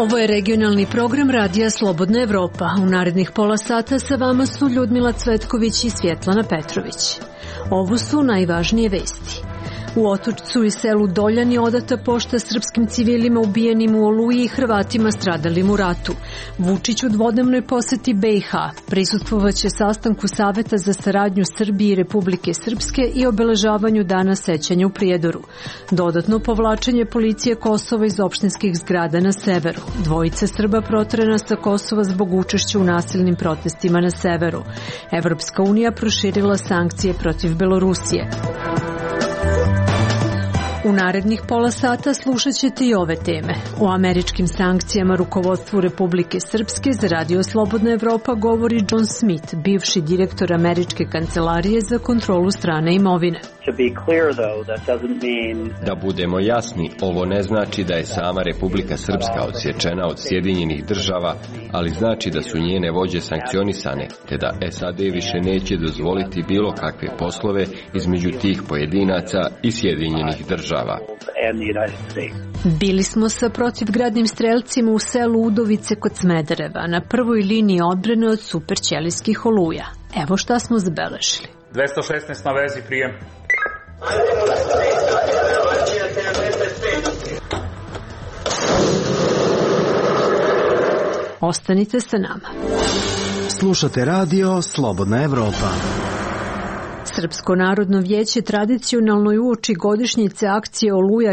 Ovo je regionalni program Radija Slobodna Evropa. U narednih pola sata sa vama su Ljudmila Cvetković i Svjetlana Petrović. Ovo su najvažnije vesti. U Otočcu i selu Doljani odata pošta srpskim civilima ubijenim u Oluji i Hrvatima stradalim u ratu. Vučić u dvodnevnoj poseti BiH prisustvovaće sastanku Saveta za saradnju Srbije i Republike Srpske i obeležavanju Dana sećanja u Prijedoru. Dodatno povlačenje policije Kosova iz opštinskih zgrada na severu. Dvojica Srba proterana sa Kosova zbog učešća u nasilnim protestima na severu. Evropska unija proširila sankcije protiv Belorusije. U narednih pola sata slušat ćete i ove teme. O američkim sankcijama rukovodstvu Republike Srpske za Radio Slobodna Evropa govori John Smith, bivši direktor Američke kancelarije za kontrolu strane imovine. Da budemo jasni, ovo ne znači da je sama Republika Srpska odsječena od Sjedinjenih država, ali znači da su njene vođe sankcionisane, te da SAD više neće dozvoliti bilo kakve poslove između tih pojedinaca i Sjedinjenih država. Bili smo sa protivgradnim strelcima u selu Udovice kod Smedereva, na prvoj liniji odbrane od superćelijskih oluja. Evo šta smo zabeležili. 216 na vezi, prijem. Ostanite sa nama. Slušate radio Slobodna Evropa. Srpsko narodno vijeće tradicionalno i uoči godišnjice akcije Oluja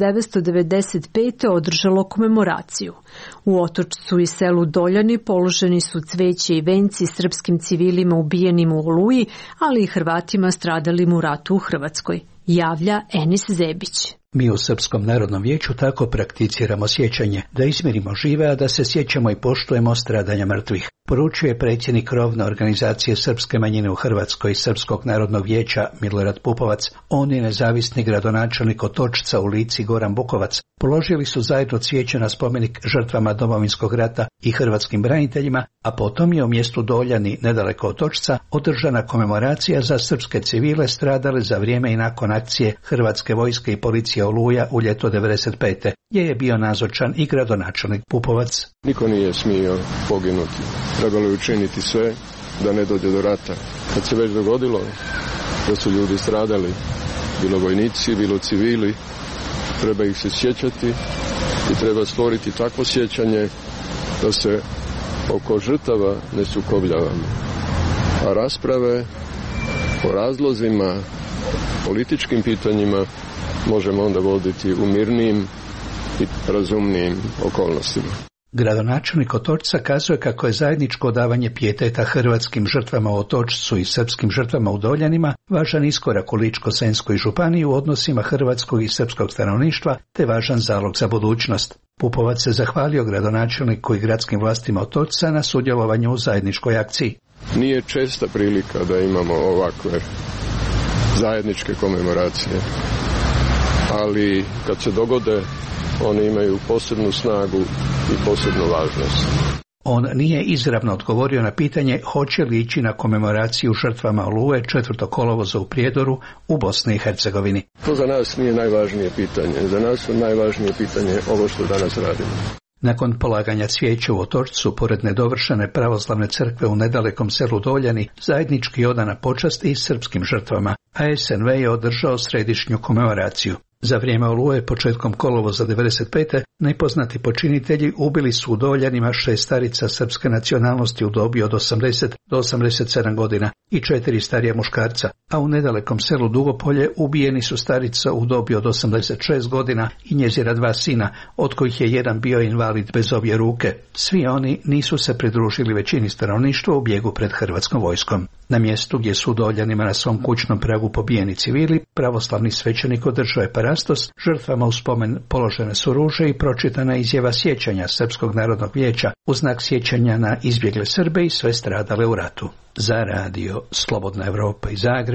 1995. održalo komemoraciju. U Otočcu i selu Doljani položeni su cveće i venci srpskim civilima ubijenim u Oluji, ali i Hrvatima stradalim u ratu u Hrvatskoj. Javlja Enis Zebić. Mi u Srpskom narodnom vijeću tako prakticiramo sjećanje, da izmirimo žive, a da se sjećamo i poštujemo stradanja mrtvih. Poručuje predsjednik krovne organizacije srpske manjine u Hrvatskoj Srpskog narodnog vijeća Milorad Pupovac. On je nezavisni gradonačelnik Otočca u Lici Goran Bukovac. Položili su zajedno cvijeće na spomenik žrtvama Domovinskog rata i hrvatskim braniteljima, a potom je u mjestu Doljani, nedaleko Otočca, održana komemoracija za srpske civile stradale za vrijeme i nakon akcije Hrvatske vojske i policije Oluja u ljeto 95. gdje je bio nazočan i gradonačelnik Pupovac. Niko nije smio poginuti. Trebalo je učiniti sve da ne dođe do rata. Kad se već dogodilo da su ljudi stradali, bilo vojnici, bilo civili, treba ih se sjećati i treba stvoriti takvo sjećanje da se oko žrtava ne sukobljavamo. A rasprave o razlozima, političkim pitanjima možemo onda voditi u mirnijim i razumnijim okolnostima. Gradonačelnik Otočca kazuje kako je zajedničko odavanje pijeteta hrvatskim žrtvama u Otočcu i srpskim žrtvama u Doljanima važan iskorak u Ličko-senjskoj županiji u odnosima hrvatskog i srpskog stanovništva te važan zalog za budućnost. Pupovac se zahvalio gradonačelniku i gradskim vlastima Otočca na sudjelovanju u zajedničkoj akciji. Nije česta prilika da imamo ovakve zajedničke komemoracije, ali kad se dogode, one imaju posebnu snagu i posebnu važnost. On nije izravno odgovorio na pitanje hoće li ići na komemoraciju žrtvama Oluje 4. kolovoza u Prijedoru u Bosni i Hercegovini. To za nas nije najvažnije pitanje. Za nas je najvažnije pitanje ovo što danas radimo. Nakon polaganja cvijeća u Otočcu, pored nedovršene pravoslavne crkve u nedalekom selu Doljani, zajednički odana počast i srpskim žrtvama, a SNV je održao središnju komemoraciju. Za vrijeme Oluje početkom kolovoza 95. nepoznati počinitelji ubili su u Doljanima 6 starica srpske nacionalnosti u dobi od 80 do 87 godina i 4 starija muškarca, a u nedalekom selu Dugopolje ubijeni su starica u dobi od 86 godina i njezina 2 sina, od kojih je jedan bio invalid bez obje ruke. Svi oni nisu se pridružili većini stanovništva u bijegu pred hrvatskom vojskom. Na mjestu gdje su u Doljanima na svom kućnom pragu pobijeni civili, pravoslavni svećenik održao je parastos, žrtvama u spomen položene su ruže i pročitana izjava sjećanja Srpskog narodnog vijeća u znak sjećanja na izbjegle Srbe i sve stradale u ratu. Za radio Slobodna Evropa iz Zagreba,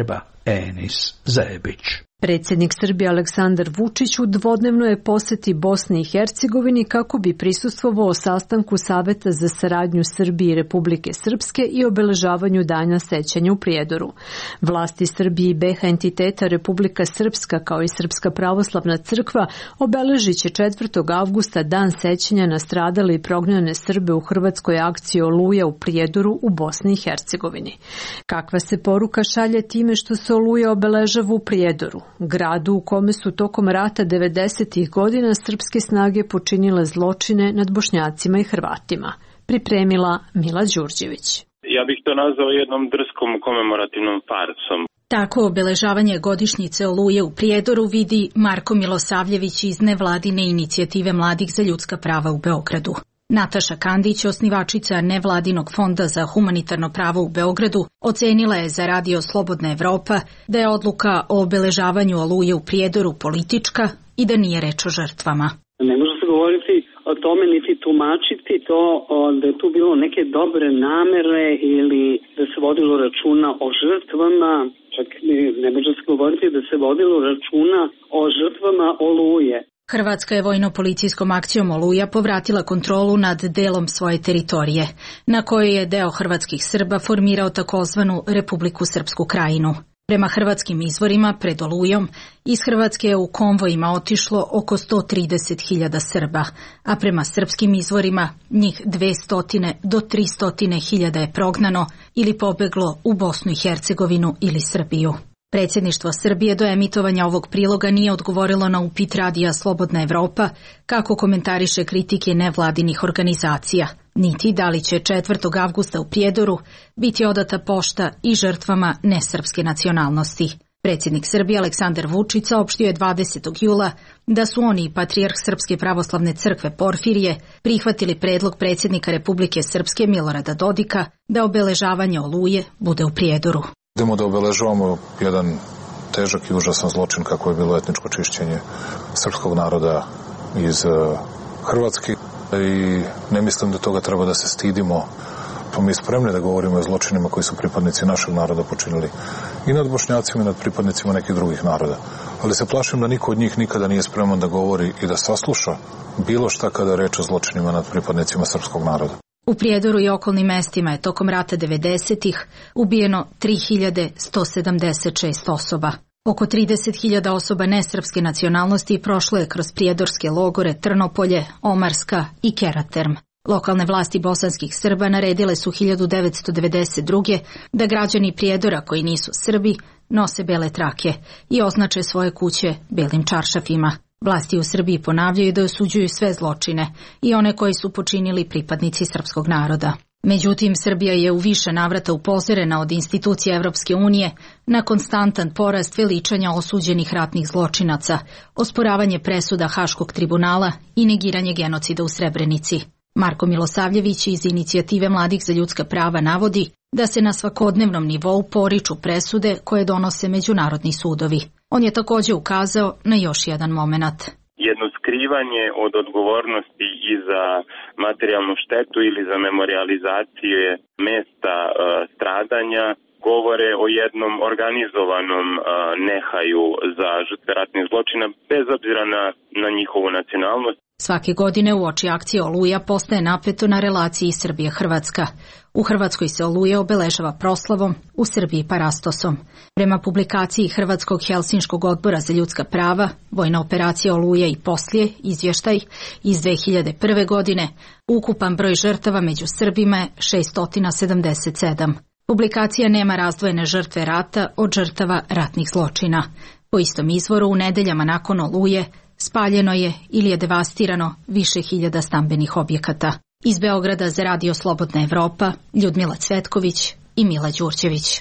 Enis Zebić. Predsjednik Srbije Aleksandar Vučić u dvodnevnoj posjeti Bosni i Hercegovini kako bi prisustvovao sastanku Saveta za saradnju Srbije i Republike Srpske i obeležavanju Dana sećanja u Prijedoru. Vlasti Srbije i BiH entiteta Republika Srpska kao i Srpska pravoslavna crkva obeležit će 4. avgusta Dan sećanja na stradale i prognane Srbe u hrvatskoj akciji Oluja u Prijedoru u Bosni i Hercegovini. Kakva se poruka šalje time što se Oluja obeležava u Prijedoru, gradu u kome su tokom rata 90. godina srpske snage počinile zločine nad Bošnjacima i Hrvatima? Pripremila Mila Đurđević. Ja bih to nazvao jednom drskom komemorativnom farsom. Tako obeležavanje godišnjice Oluje u Prijedoru vidi Marko Milosavljević iz nevladine inicijative Mladih za ljudska prava u Beogradu. Nataša Kandić, osnivačica nevladinog fonda za humanitarno pravo u Beogradu, ocenila je za radio Slobodna Evropa da je odluka o obeležavanju Oluje u Prijedoru politička i da nije reč o žrtvama. Ne može se govoriti o tome niti tumačiti to da je tu bilo neke dobre namere ili da se vodilo računa o žrtvama. Čak ne može se govoriti da se vodilo računa o žrtvama Oluje. Hrvatska je vojno-policijskom akcijom Oluja povratila kontrolu nad delom svoje teritorije, na kojoj je deo hrvatskih Srba formirao takozvanu Republiku Srpsku Krajinu. Prema hrvatskim izvorima, pred Olujom, iz Hrvatske je u konvojima otišlo oko 130.000 Srba, a prema srpskim izvorima njih 200 do 300.000 je prognano ili pobeglo u Bosnu i Hercegovinu ili Srbiju. Predsjedništvo Srbije do emitovanja ovog priloga nije odgovorilo na upit radija Slobodna Evropa kako komentariše kritike nevladinih organizacija, niti da li će 4. avgusta u Prijedoru biti odata pošta i žrtvama nesrpske nacionalnosti. Predsjednik Srbije Aleksandar Vučić saopštio je 20. jula da su oni i patrijarh Srpske pravoslavne crkve Porfirije prihvatili predlog predsjednika Republike Srpske Milorada Dodika da obeležavanje Oluje bude u Prijedoru. Idemo da obeležavamo jedan težak i užasan zločin kako je bilo etničko čišćenje srpskog naroda iz Hrvatske i ne mislim da toga treba da se stidimo. Pa mi spremni da govorimo o zločinima koji su pripadnici našeg naroda počinili i nad Bošnjacima i nad pripadnicima nekih drugih naroda. Ali se plašim da niko od njih nikada nije spreman da govori i da sasluša bilo šta kada je reč o zločinima nad pripadnicima srpskog naroda. U Prijedoru i okolnim mestima je tokom rata 90-ih ubijeno 3176 osoba. Oko 30.000 osoba nesrpske nacionalnosti prošlo je kroz prijedorske logore Trnopolje, Omarska i Keraterm. Lokalne vlasti bosanskih Srba naredile su 1992. da građani Prijedora koji nisu Srbi nose bele trake i označe svoje kuće belim čaršafima. Vlasti u Srbiji ponavljaju da osuđuju sve zločine i one koji su počinili pripadnici srpskog naroda. Međutim, Srbija je u više navrata upozorena od institucija Evropske unije na konstantan porast veličanja osuđenih ratnih zločinaca, osporavanje presuda Haškog tribunala i negiranje genocida u Srebrenici. Marko Milosavljević iz inicijative Mladih za ljudska prava navodi da se na svakodnevnom nivou poriču presude koje donose međunarodni sudovi. On je također ukazao na još jedan moment. Jedno skrivanje od odgovornosti i za materijalnu štetu ili za memorializaciju mesta stradanja govore o jednom organizovanom nehaju za žrtve ratnih zločina bez obzira na njihovu nacionalnost. Svake godine uoči akcije Oluja postaje napeto na relaciji Srbije-Hrvatska. U Hrvatskoj se Oluja obeležava proslavom, u Srbiji parastosom. Prema publikaciji Hrvatskog Helsinškog odbora za ljudska prava, vojna operacija Oluja i poslije, izvještaj iz 2001. godine, ukupan broj žrtava među Srbima je 677. Publikacija nema razdvojene žrtve rata od žrtava ratnih zločina. Po istom izvoru, u nedeljama nakon Oluje spaljeno je ili je devastirano više hiljada stambenih objekata. Iz Beograda za radio Slobodna Evropa, Ljudmila Cvetković i Mila Đurđević.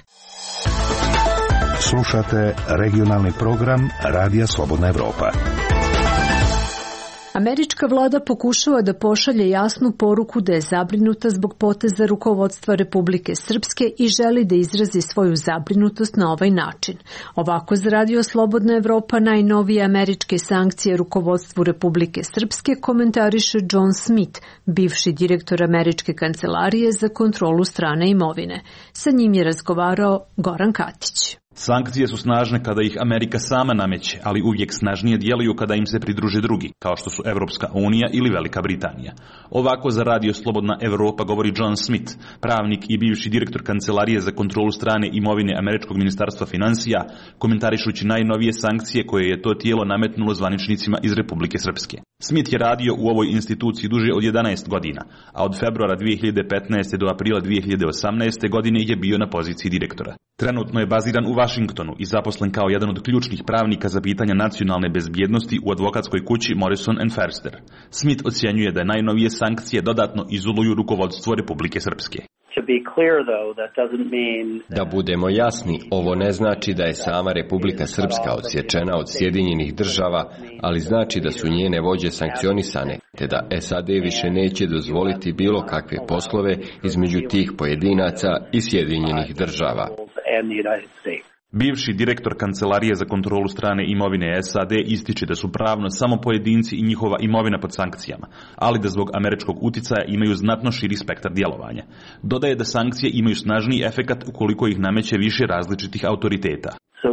Slušate regionalni program Radija Slobodna Evropa. Američka vlada pokušava da pošalje jasnu poruku da je zabrinuta zbog poteza rukovodstva Republike Srpske i želi da izrazi svoju zabrinutost na ovaj način. Ovako za radio Slobodna Evropa najnovije američke sankcije rukovodstvu Republike Srpske komentariše John Smith, bivši direktor Američke kancelarije za kontrolu strane imovine. Sa njim je razgovarao Goran Katić. Sankcije su snažne kada ih Amerika sama nameće, ali uvijek snažnije djeluju kada im se pridruže drugi, kao što su Evropska unija ili Velika Britanija. Ovako za Radio Slobodna Evropa govori John Smith, pravnik i bivši direktor Kancelarije za kontrolu strane imovine Američkog ministarstva financija, komentarišući najnovije sankcije koje je to tijelo nametnulo zvaničnicima iz Republike Srpske. Smith je radio u ovoj instituciji duže od 11 godina, a od februara 2015. do aprila 2018. godine je bio na poziciji direktora. Trenutno je baziran u Vašingtonu i zaposlen kao jedan od ključnih pravnika za pitanja nacionalne bezbjednosti u advokatskoj kući Morrison & Foerster. Smith ocjenjuje da najnovije sankcije dodatno izoluju rukovodstvo Republike Srpske. Da budemo jasni, ovo ne znači da je sama Republika Srpska odsječena od Sjedinjenih država, ali znači da su njene vođe sankcionisane, te da SAD više neće dozvoliti bilo kakve poslove između tih pojedinaca i Sjedinjenih država. Bivši direktor Kancelarije za kontrolu strane imovine SAD ističe da su pravno samo pojedinci i njihova imovina pod sankcijama, ali da zbog američkog uticaja imaju znatno širi spektar djelovanja. Dodaje da sankcije imaju snažniji efekat ukoliko ih nameće više različitih autoriteta.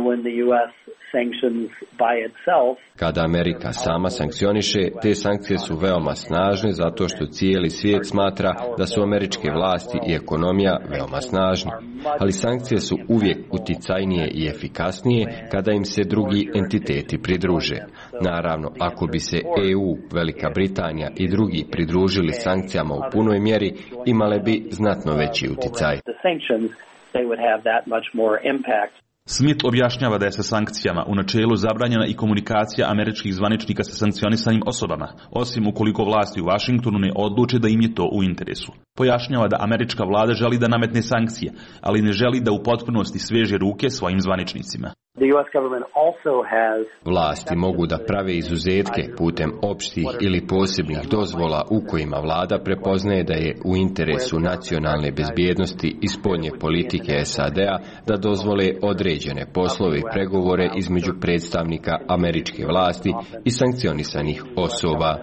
Kada Amerika sama sankcioniše, te sankcije su veoma snažne zato što cijeli svijet smatra da su američke vlasti i ekonomija veoma snažni. Ali sankcije su uvijek uticajnije i efikasnije kada im se drugi entiteti pridruže. Naravno, ako bi se EU, Velika Britanija i drugi pridružili sankcijama u punoj mjeri, imale bi znatno veći uticaj. Smith objašnjava da je sa sankcijama u načelu zabranjena i komunikacija američkih zvaničnika sa sankcionisanim osobama, osim ukoliko vlasti u Vašingtonu ne odluče da im je to u interesu. Pojašnjava da američka vlada želi da nametne sankcije, ali ne želi da u potpunosti sveže ruke svojim zvaničnicima. Vlasti mogu da prave izuzetke putem opštih ili posebnih dozvola u kojima vlada prepoznaje da je u interesu nacionalne bezbjednosti i spoljne politike SAD-a da dozvole određene poslove i pregovore između predstavnika američke vlasti i sankcionisanih osoba.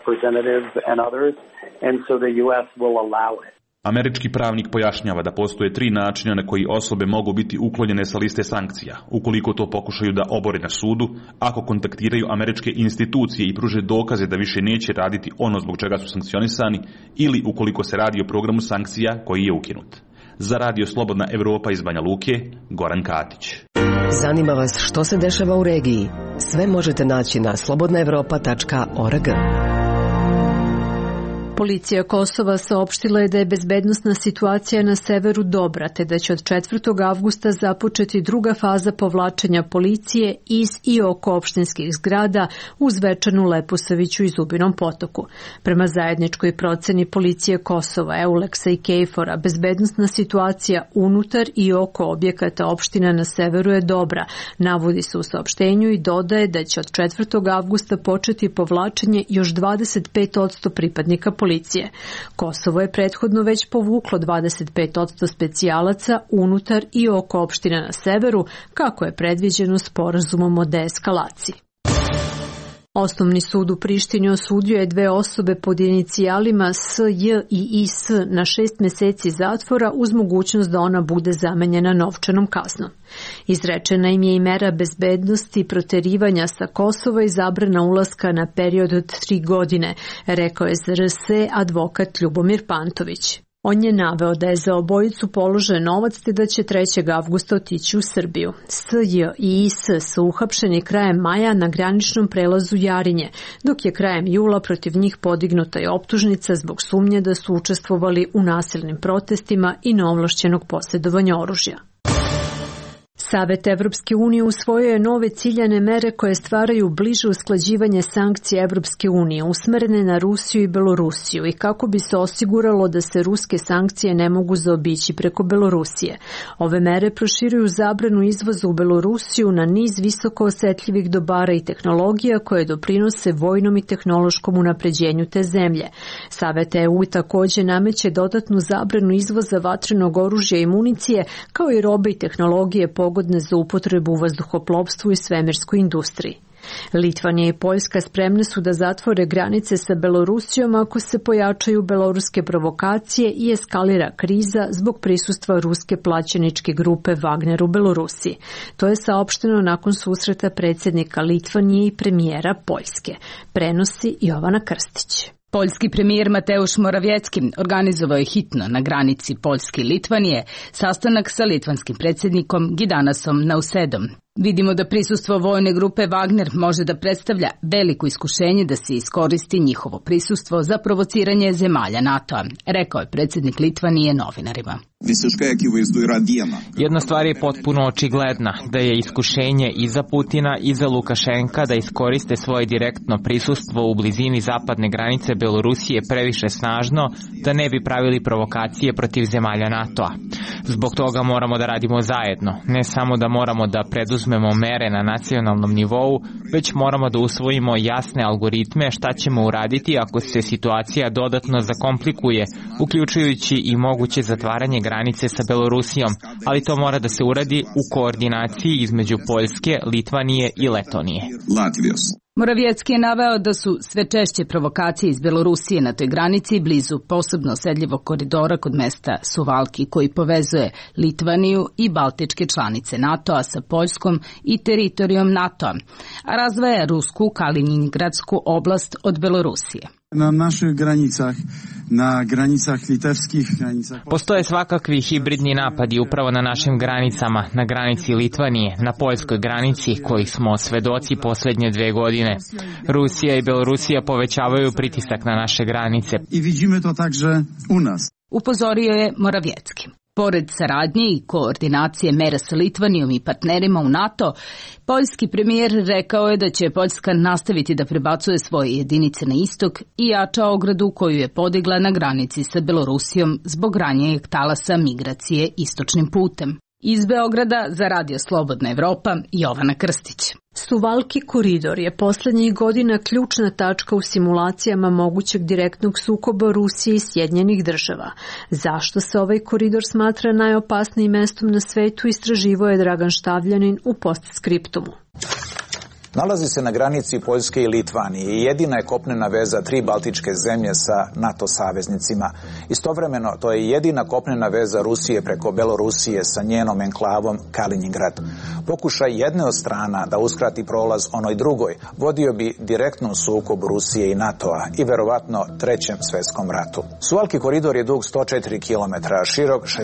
Američki pravnik pojašnjava da postoje 3 načina na koji osobe mogu biti uklonjene sa liste sankcija, ukoliko to pokušaju da obore na sudu, ako kontaktiraju američke institucije i pruže dokaze da više neće raditi ono zbog čega su sankcionisani, ili ukoliko se radi o programu sankcija koji je ukinut. Za Radio Slobodna Evropa iz Banja Luke, Goran Katić. Zanima vas što se dešava u regiji? Sve možete naći na slobodnaevropa.org. Policija Kosova saopštila je da je bezbednosna situacija na severu dobra, te da će od 4. avgusta započeti druga faza povlačenja policije iz i oko opštinskih zgrada uz Zvečanu, Leposaviću i Zubinom Potoku. Prema zajedničkoj proceni policije Kosova, Euleksa i Kejfora, bezbednosna situacija unutar i oko objekata opština na severu je dobra, navodi se u saopštenju i dodaje da će od 4. avgusta početi povlačenje još 25% pripadnika policije. Kosovo je prethodno već povuklo 25% specijalaca unutar i oko opština na severu, kako je predviđeno sporazumom o deeskalaciji. Osnovni sud u Prištini osudio je 2 osobe pod inicijalima S.J. i I.S. na 6 mjeseci zatvora uz mogućnost da ona bude zamenjena novčanom kaznom. Izrečena im je i mera bezbednosti proterivanja sa Kosova i zabrana ulaska na period od 3 godine, rekao je za RS advokat Ljubomir Pantović. On je naveo da je za obojicu položen novac te da će 3. avgusta otići u Srbiju. S.J. i I.S. su uhapšeni krajem maja na graničnom prelazu Jarinje, dok je krajem jula protiv njih podignuta i optužnica zbog sumnje da su učestvovali u nasilnim protestima i neovlašćenog posjedovanja oružja. Savet Evropske unije usvojio je nove ciljane mere koje stvaraju bliže usklađivanje sankcija Evropske unije usmerene na Rusiju i Belorusiju i kako bi se osiguralo da se ruske sankcije ne mogu zaobići preko Belorusije. Ove mere proširuju zabranu izvoza u Belorusiju na niz visoko osjetljivih dobara i tehnologija koje doprinose vojnom i tehnološkom unapređenju te zemlje. Savet EU također nameće dodatnu zabranu izvoza vatrenog oružja i municije kao i robe i tehnologije pogodne za upotrebu u vazduhoplovstvu i svemirskoj industriji. Litvanija i Poljska spremne su da zatvore granice sa Belorusijom ako se pojačaju beloruske provokacije i eskalira kriza zbog prisustva ruske plaćeničke grupe Wagner u Belorusiji. To je saopšteno nakon susreta predsjednika Litvanije i premijera Poljske. Prenosi Jovana Krstić. Poljski premijer Mateusz Morawiecki organizovao je hitno na granici Poljske i Litvanije sastanak sa litvanskim predsjednikom Gitanasom Nausėdom. Vidimo da prisustvo vojne grupe Wagner može da predstavlja veliko iskušenje da se iskoristi njihovo prisustvo za provociranje zemalja NATO-a, rekao je predsjednik Litvanije novinarima. Jedna stvar je potpuno očigledna, da je iskušenje i za Putina i za Lukašenka da iskoriste svoje direktno prisustvo u blizini zapadne granice Belorusije previše snažno, da ne bi pravili provokacije protiv zemalja NATO-a. Zbog toga moramo da radimo zajedno, ne samo da moramo da preduzmemo mere na nacionalnom nivou, već moramo da usvojimo jasne algoritme šta ćemo uraditi ako se situacija dodatno zakomplikuje, uključujući i moguće zatvaranje granice sa Belorusijom, ali to mora da se uradi u koordinaciji između Poljske, Litvanije i Letonije. Morawiecki je naveo da su sve češće provokacije iz Belorusije na toj granici blizu posebno osedljivog koridora kod mesta Suvalki koji povezuje Litvaniju i baltičke članice NATO-a sa Poljskom i teritorijom NATO-a, a razdvaja rusku Kaliningradsku oblast od Belorusije. Na naših granicah, na granicah litevskih granicah. Postoje svakakvi hibridni napadi upravo na našim granicama, na granici Litvanije, na poljskoj granici kojih smo svedoci posljednje 2 godine. Rusija i Belorusija povećavaju pritisak na naše granice. I vidimo to także u nas. Upozorio je Morawiecki. Pored saradnje i koordinacije mera sa Litvanijom i partnerima u NATO, poljski premijer rekao je da će Poljska nastaviti da prebacuje svoje jedinice na istok i jača ogradu koju je podigla na granici sa Belorusijom zbog ranijeg talasa migracije istočnim putem. Iz Beograda za Radio Slobodna Evropa, Jovana Krstić. Suvalki koridor je posljednjih godina ključna tačka u simulacijama mogućeg direktnog sukoba Rusije i Sjedinjenih država. Zašto se ovaj koridor smatra najopasnijim mestom na svetu, istraživao je Dragan Štavljanin u postskriptumu. Nalazi se na granici Poljske i Litvanije i jedina je kopnena veza 3 baltičke zemlje sa NATO saveznicima. Istovremeno, to je jedina kopnena veza Rusije preko Belorusije sa njenom enklavom Kaliningrad. Pokušaj jedne od strana da uskrati prolaz onoj drugoj vodio bi direktnom sukobu Rusije i NATO-a i verovatno 3. svjetskom ratu. Suvalki koridor je dug 104 km, širok 65.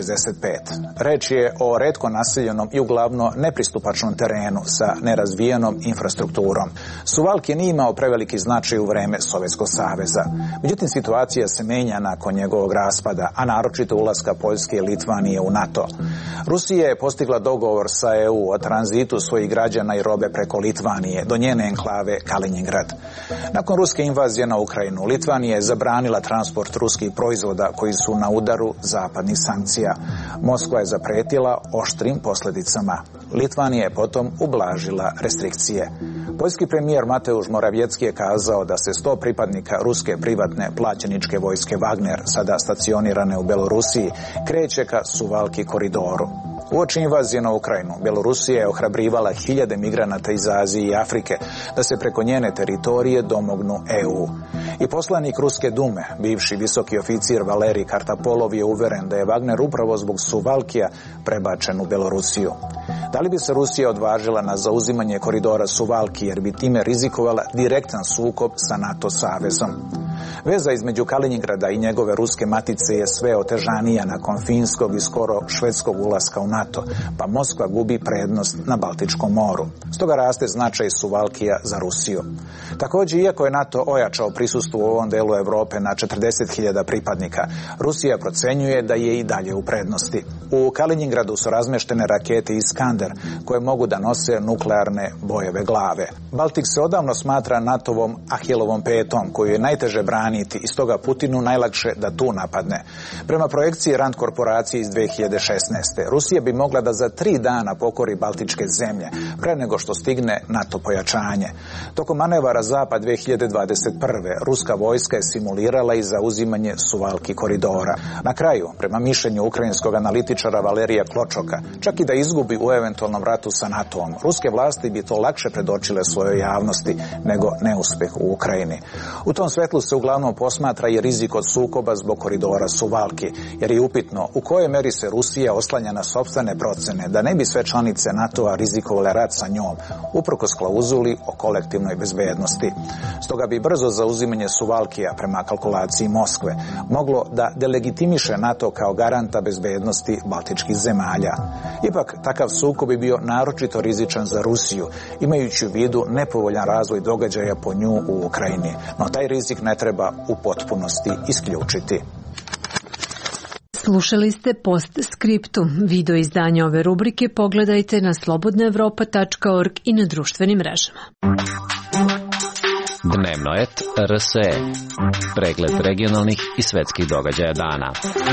Reč je o retko naseljenom i uglavnom nepristupačnom terenu sa nerazvijenom infrastrukturom. Suvalki nije imao preveliki značaj u vreme Sovjetskog saveza. Međutim, situacija se menja nakon njegovog raspada, a naročito ulaska Poljske i Litvanije u NATO. Rusija je postigla dogovor sa EU o tranzitu svojih građana i robe preko Litvanije do njene enklave Kaliningrad. Nakon ruske invazije na Ukrajinu, Litvanija je zabranila transport ruskih proizvoda koji su na udaru zapadnih sankcija. Moskva je zapretila oštrim posljedicama. Litvanija je potom ublažila restrikcije. Poljski premijer Mateusz Morawiecki je kazao da se 100 pripadnika ruske privatne plaćeničke vojske Wagner, sada stacionirane u Belorusiji, kreće ka Suvalki koridoru. Uoči invazije na Ukrajinu, Belorusija je ohrabrivala 1000 migranata iz Azije i Afrike da se preko njene teritorije domognu EU. I poslanik Ruske dume, bivši visoki oficir Valerij Kartapolov, je uveren da je Wagner upravo zbog Suvalkija prebačen u Belorusiju. Da li bi se Rusija odvažila na zauzimanje koridora Suvalki jer bi time rizikovala direktan sukob sa NATO savezom? Veza između Kaliningrada i njegove ruske matice je sve otežanija nakon finskog i skoro švedskog ulaska u NATO, pa Moskva gubi prednost na Baltičkom moru. Stoga raste značaj Suvalkija za Rusiju. Također, iako je NATO ojačao prisustvo u ovom delu Europe na 40.000 pripadnika, Rusija procenjuje da je i dalje u prednosti. U Kaliningradu su razmeštene rakete Iskander koje mogu da nose nuklearne bojeve glave. Baltik se odavno smatra NATO-vom Ahilovom petom koju je najteže braniti i stoga Putinu najlakše da tu napadne. Prema projekciji Rand korporacije iz 2016. Rusija bi mogla da za 3 dana pokori baltičke zemlje pre nego što stigne NATO pojačanje. Tokom manevara Zapad 2021. ruska vojska je simulirala i zauzimanje Suvalki koridora. Na kraju, prema mišljenju ukrajinskog analitičara političara Valerija Kločoka, čak i da izgubi u eventualnom ratu sa NATO-om. Ruske vlasti bi to lakše predočile svojoj javnosti nego neuspeh u Ukrajini. U tom svetlu se uglavnom posmatra i rizik od sukoba zbog koridora Suvalki, jer je upitno u kojoj meri se Rusija oslanja na sopstvene procene da ne bi sve članice NATO-a rizikovale rat sa njom, uprkos klauzuli o kolektivnoj bezbednosti. Stoga bi brzo zauzimanje Suvalkija prema kalkulaciji Moskve moglo da delegitimiše NATO kao garanta bezbednosti baltičkih zemalja. Ipak, takav sukob bi bio naročito rizičan za Rusiju, imajući u vidu nepovoljan razvoj događaja po nju u Ukrajini. No taj rizik ne treba u potpunosti isključiti. Slušali ste Postscriptum. Video izdanje ove rubrike pogledajte na slobodnaevropa.org i na društvenim mrežama. Dnevnoet RSE. Pregled regionalnih i svetskih događaja dana.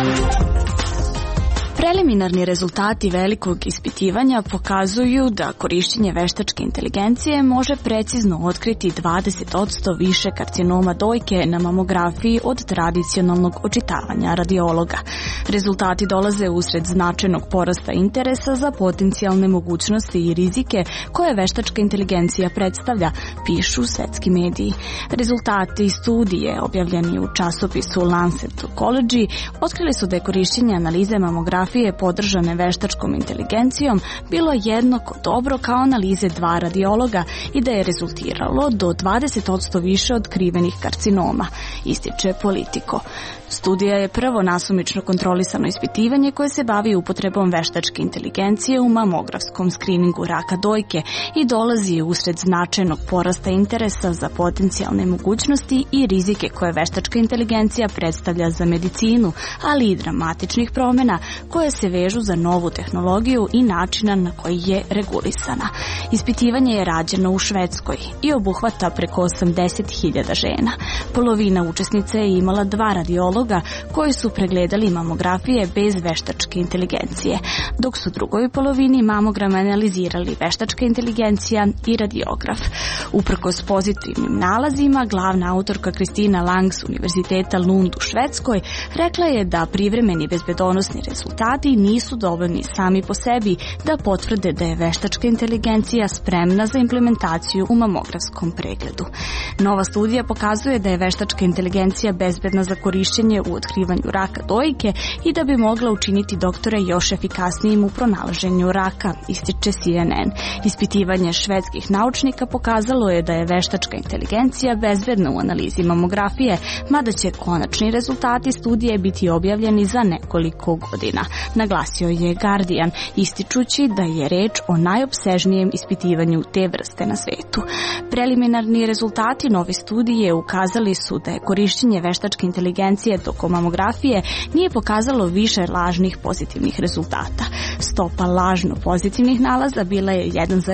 Preliminarni rezultati velikog ispitivanja pokazuju da korišćenje veštačke inteligencije može precizno otkriti 20% više karcinoma dojke na mamografiji od tradicionalnog očitavanja radiologa. Rezultati dolaze usred značajnog porasta interesa za potencijalne mogućnosti i rizike koje veštačka inteligencija predstavlja, pišu svetski mediji. Rezultati studije objavljeni u časopisu Lancet Oncology otkrili su da je korišćenje analize mamografije podržane veštačkom inteligencijom bilo jednako dobro kao analize 2 radiologa i da je rezultiralo do 20% više otkrivenih karcinoma, ističe Politico. Studija je prvo nasumično kontrolisano ispitivanje koje se bavi upotrebom veštačke inteligencije u mamografskom skriningu raka dojke i dolazi usred značajnog porasta interesa za potencijalne mogućnosti i rizike koje veštačka inteligencija predstavlja za medicinu, ali i dramatičnih promjena koje se vežu za novu tehnologiju i načina na koji je regulisana. Ispitivanje je rađeno u Švedskoj i obuhvata preko 80.000 žena. Polovina učesnica je imala 2 radiologa koji su pregledali mamografije bez veštačke inteligencije, dok su drugoj polovini mamogram analizirali veštačka inteligencija i radiograf. Uprkos pozitivnim nalazima, glavna autorka Kristina Lang s Univerziteta Lund u Švedskoj rekla je da privremeni bezbedonosni rezultati nisu dovoljni sami po sebi da potvrde da je veštačka inteligencija spremna za implementaciju u mamografskom pregledu. Nova studija pokazuje da je veštačka inteligencija bezbedna za korišćenje u otkrivanju raka dojke i da bi mogla učiniti doktore još efikasnijim u pronalaženju raka, ističe CNN. Ispitivanje švedskih naučnika pokazalo je da je veštačka inteligencija bezbedna u analizi mamografije, mada će konačni rezultati studije biti objavljeni za nekoliko godina, naglasio je Guardian, ističući da je reč o najopsežnijem ispitivanju te vrste na svetu. Preliminarni rezultati nove studije ukazali su da je korišćenje veštačke inteligencije tokom mamografije nije pokazalo više lažnih pozitivnih rezultata. Stopa lažno pozitivnih nalaza bila je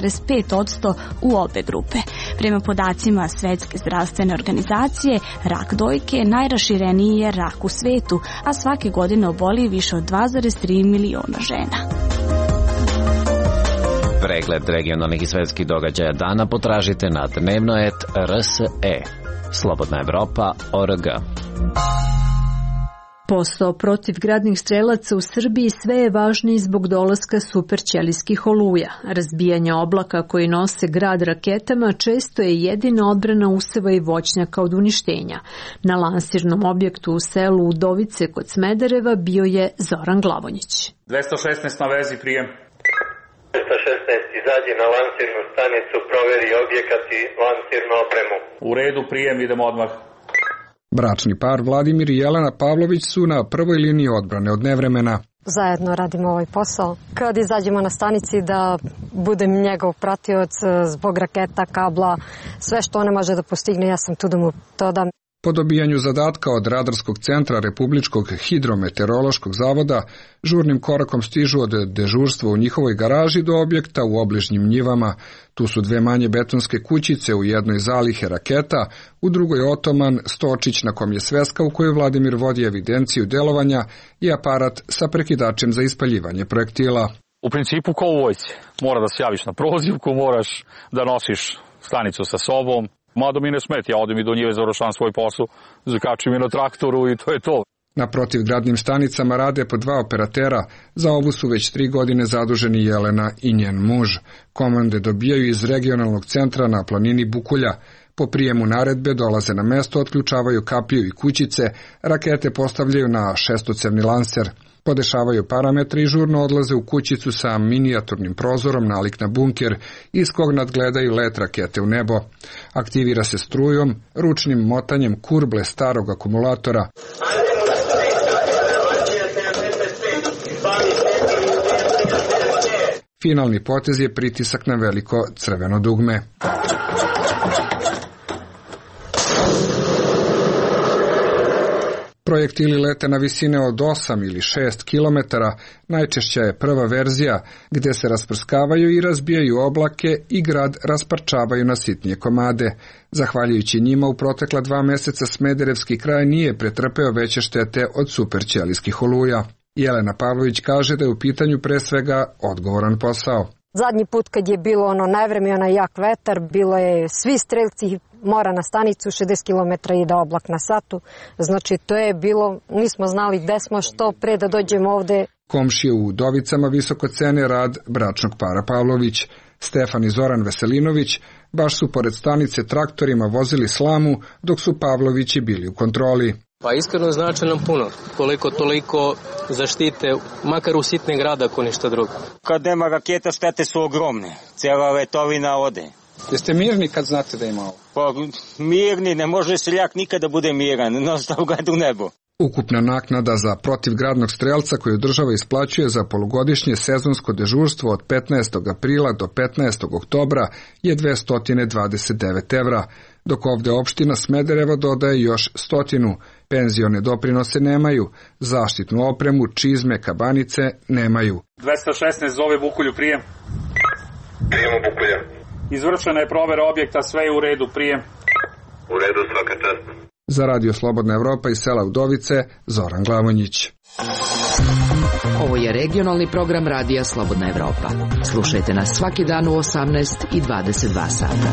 1,5% u obe grupe. Prema podacima Svetske zdravstvene organizacije, rak dojke najrašireniji je rak u svetu, a svake godine oboli više od 2,3 miliona žena. Pregled regionalnih i svetskih događaja dana potražite na Dnevnoet RSE. Slobodnaevropa.org. Posao protivgradnih strelaca u Srbiji sve je važniji zbog dolaska superćelijskih oluja. Razbijanje oblaka koji nose grad raketama često je jedina odbrana useva i voćnjaka od uništenja. Na lansirnom objektu u selu Udovice kod Smedereva bio je Zoran Glavonjić. 216 na vezi, prijem. 216 izađi na lansirnu stanicu, proveri objekat i lansirnu opremu. U redu, prijem, idemo odmah. Bračni par Vladimir i Jelena Pavlović su na prvoj liniji odbrane od nevremena. Zajedno radimo ovaj posao. Kad izađemo na stanici da budem njegov pratioc zbog raketa, kabla, sve što on može da postigne, ja sam tu da mu to dam. Po dobijanju zadatka od Radarskog centra Republičkog hidrometeorološkog zavoda, žurnim korakom stižu od dežurstva u njihovoj garaži do objekta u obližnjim njivama. Tu su 2 manje betonske kućice, u jednoj zalihe raketa, u drugoj otoman, stočić na kom je sveska u kojoj Vladimir vodi evidenciju delovanja i aparat sa prekidačem za ispaljivanje projektila. U principu kao u vojsci. Mora da se javiš na prozivku, moraš da nosiš stanicu sa sobom. Mada mi ne smeti, ja odem i do njive, završavam svoj posao, zakačim i na traktoru i to je to. Na protivgradnim stanicama rade po 2 operatera, za ovu su već 3 godine zaduženi Jelena i njen muž. Komande dobijaju iz regionalnog centra na planini Bukulja. Po prijemu naredbe dolaze na mesto, otključavaju kapiju i kućice, rakete postavljaju na šestocevni lanser. Podešavaju parametre i žurno odlaze u kućicu sa minijaturnim prozorom nalik na bunker, iz kog nadgledaju let rakete u nebo. Aktivira se strujom, ručnim motanjem kurble starog akumulatora. Finalni potez je pritisak na veliko crveno dugme. Projektili lete na visine od 8 ili 6 km, najčešća je prva verzija, gde se rasprskavaju i razbijaju oblake i grad rasparčavaju na sitnije komade. Zahvaljujući njima, u protekla 2 meseca Smederevski kraj nije pretrpeo veće štete od superćelijskih oluja. Jelena Pavlović kaže da je u pitanju pre svega odgovoran posao. Zadnji put kad je bilo nevreme, jak vetar, bilo je svi strelci mora na stanicu, 60 km ide oblak na satu. Znači to je bilo, nismo znali gde smo, što pre da dođemo ovde. Komšije u Udovicama visoko cene rad bračnog para Pavlović. Stefan i Zoran Veselinović baš su pored stanice traktorima vozili slamu, dok su Pavlovići bili u kontroli. Pa iskreno znači nam puno, koliko toliko zaštite, makar u sitne grada ako ništa drugo. Kad nema raketa, štete su ogromne, cijela letovina ode. Jeste mirni kad znate da ima ovo? Pa mirni, ne može seljak nikada bude miran, no stav gleda u nebo. Ukupna naknada za protivgradnog strelca koju država isplaćuje za polugodišnje sezonsko dežurstvo od 15. aprila do 15. oktobra je 229 evra, dok ovde opština Smederevo dodaje još 100. Penzione doprinose nemaju, zaštitnu opremu, čizme, kabanice nemaju. 216 zove Bukulju, prijem. Prijem u Bukulja. Izvršena je provera objekta, sve je u redu, prijem. U redu, svaka čast. Za Radio Slobodna Evropa iz sela Udovice, Zoran Glavonjić. Ovo je regionalni program Radija Slobodna Evropa. Slušajte nas svaki dan u 18 i 22 sata.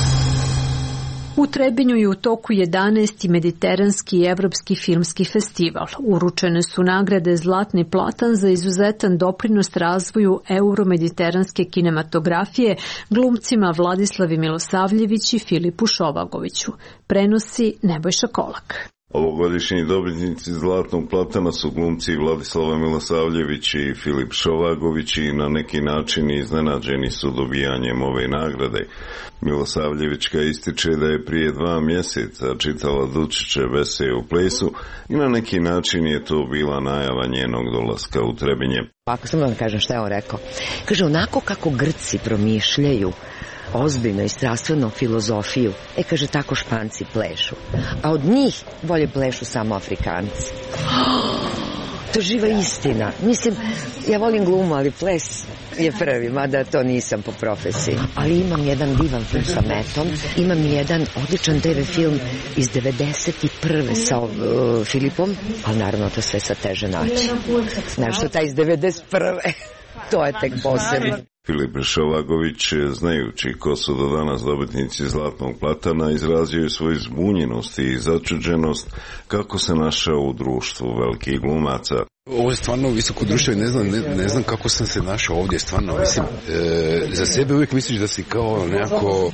U Trebinju je u toku 11. Mediteranski i Evropski filmski festival. Uručene su nagrade Zlatni platan za izuzetan doprinos razvoju euromediteranske kinematografije glumcima Vladislavi Milosavljević i Filipu Šovagoviću. Prenosi Nebojša Kolak. Ovogodišnji dobitnici Zlatnog platana su glumci Vladislava Milosavljević i Filip Šovagović i na neki način iznenađeni su dobijanjem ove nagrade. Milosavljevićka ističe da je prije 2 mjeseca čitala Dučićev esej u plesu i na neki način je to bila najava njenog dolaska u Trebinje. Ako sam vam kažem šta je on rekao, kaže onako kako Grci promišljaju ozbiljno i strastveno filozofiju, kaže tako Španci plešu, a od njih bolje plešu samo Afrikanci. To je živa istina. Mislim, ja volim glumu, ali ples je prvi, mada to nisam po profesiji. Ali imam jedan divan film sa Metom, imam jedan odličan TV film iz 91. sa Filipom, ali naravno to sve sa teže naći. Znaš što taj iz 91. To je tek posebno. Filip Šovagović, znajući ko su do danas dobitnici Zlatnog platana, izrazio je svoju zbunjenost i začuđenost kako se našao u društvu velikih glumaca. Ovo je stvarno visoko društvo i ne znam kako sam se našao ovdje, stvarno, mislim, za sebe uvijek misliš da si kao nekako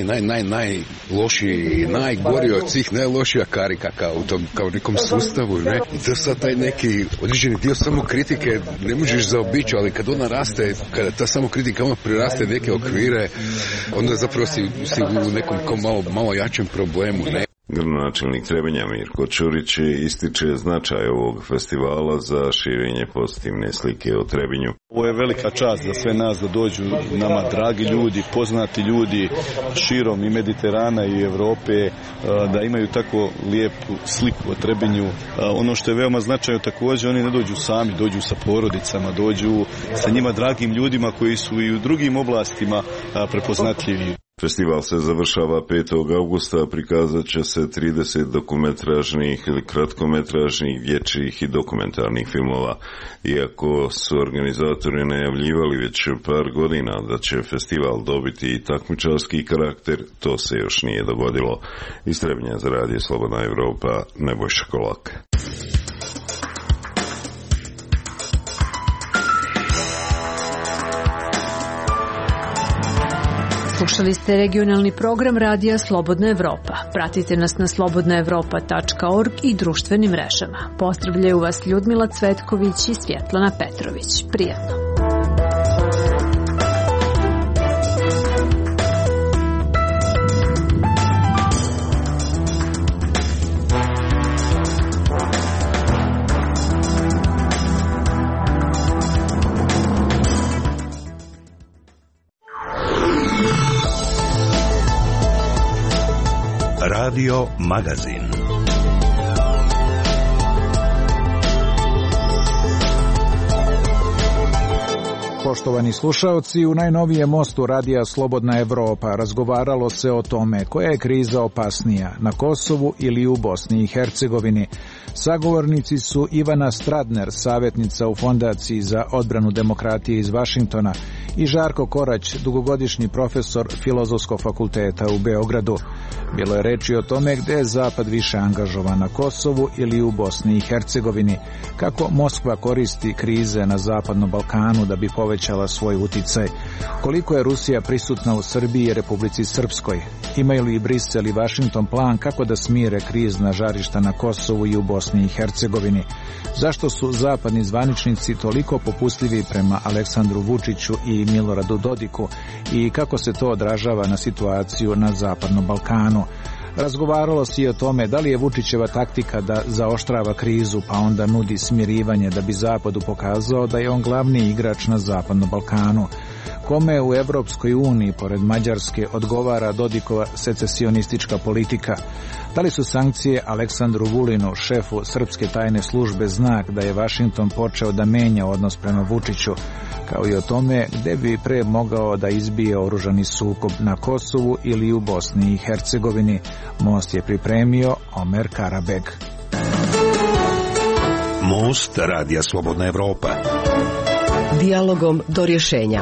najlošiji, najgori od svih, najlošija karika kao nekom sustavu, ne? I to sad taj neki određeni dio samo kritike ne možeš zaobići, ali kad ona raste, kada ta samo kritika ona priraste neke okvire, onda zapravo si u nekom malo jačem problemu, ne? Gradonačelnik Trebinja Mirko Ćurić ističe značaj ovog festivala za širenje pozitivne slike o Trebinju. Ovo je velika čast za sve nas da dođu nama dragi ljudi, poznati ljudi širom i Mediterana i Evrope, da imaju tako lijepu sliku o Trebinju. Ono što je veoma značajno također, oni ne dođu sami, dođu sa porodicama, dođu sa njima dragim ljudima koji su i u drugim oblastima prepoznatljivi. Festival se završava 5. augusta, prikazat će se 30 dokumentražnih ili kratkometražnih, dječjih i dokumentarnih filmova. Iako su organizatori najavljivali već par godina da će festival dobiti i takmičarski karakter, to se još nije dogodilo. Iz Trebinja za Radio Slobodna Evropa, Nebojša Kolak. Slušali ste regionalni program radija Slobodna Evropa. Pratite nas na slobodnaevropa.org i društvenim mrežama. Pozdravljaju vas Ljudmila Cvetković i Svjetlana Petrović. Prijatno. Radio Magazin. Poštovani slušaoci, u najnovijem mostu radija Slobodna Evropa razgovaralo se o tome koja je kriza opasnija, na Kosovu ili u Bosni i Hercegovini. Sagovornici su Ivana Stradner, savjetnica u Fondaciji za odbranu demokratije iz Vašingtona, i Žarko Korać, dugogodišnji profesor Filozofskog fakulteta u Beogradu. Bilo je reči o tome gde je Zapad više angažovan, na Kosovu ili u Bosni i Hercegovini, kako Moskva koristi krize na Zapadnom Balkanu da bi povećala svoj uticaj, koliko je Rusija prisutna u Srbiji i Republici Srpskoj, imaju li i Brisel i Vašington plan kako da smire krizna žarišta na Kosovu i u Bosni i Hercegovini, zašto su zapadni zvaničnici toliko popustljivi prema Aleksandru Vučiću i Miloradu Dodiku i kako se to odražava na situaciju na Zapadnom Balkanu. Razgovaralo se i o tome da li je Vučićeva taktika da zaoštrava krizu pa onda nudi smirivanje da bi Zapadu pokazao da je on glavni igrač na Zapadnom Balkanu. Kome u Evropskoj uniji, pored Mađarske, odgovara Dodikova secesionistička politika? Da li su sankcije Aleksandru Vulinu, šefu srpske tajne službe, znak da je Vašington počeo da menja odnos prema Vučiću, kao i o tome gde bi pre mogao da izbije oružani sukob, na Kosovu ili u Bosni i Hercegovini? Most je pripremio Omer Karabeg. Most radija Slobodna Evropa. Dijalogom do rješenja.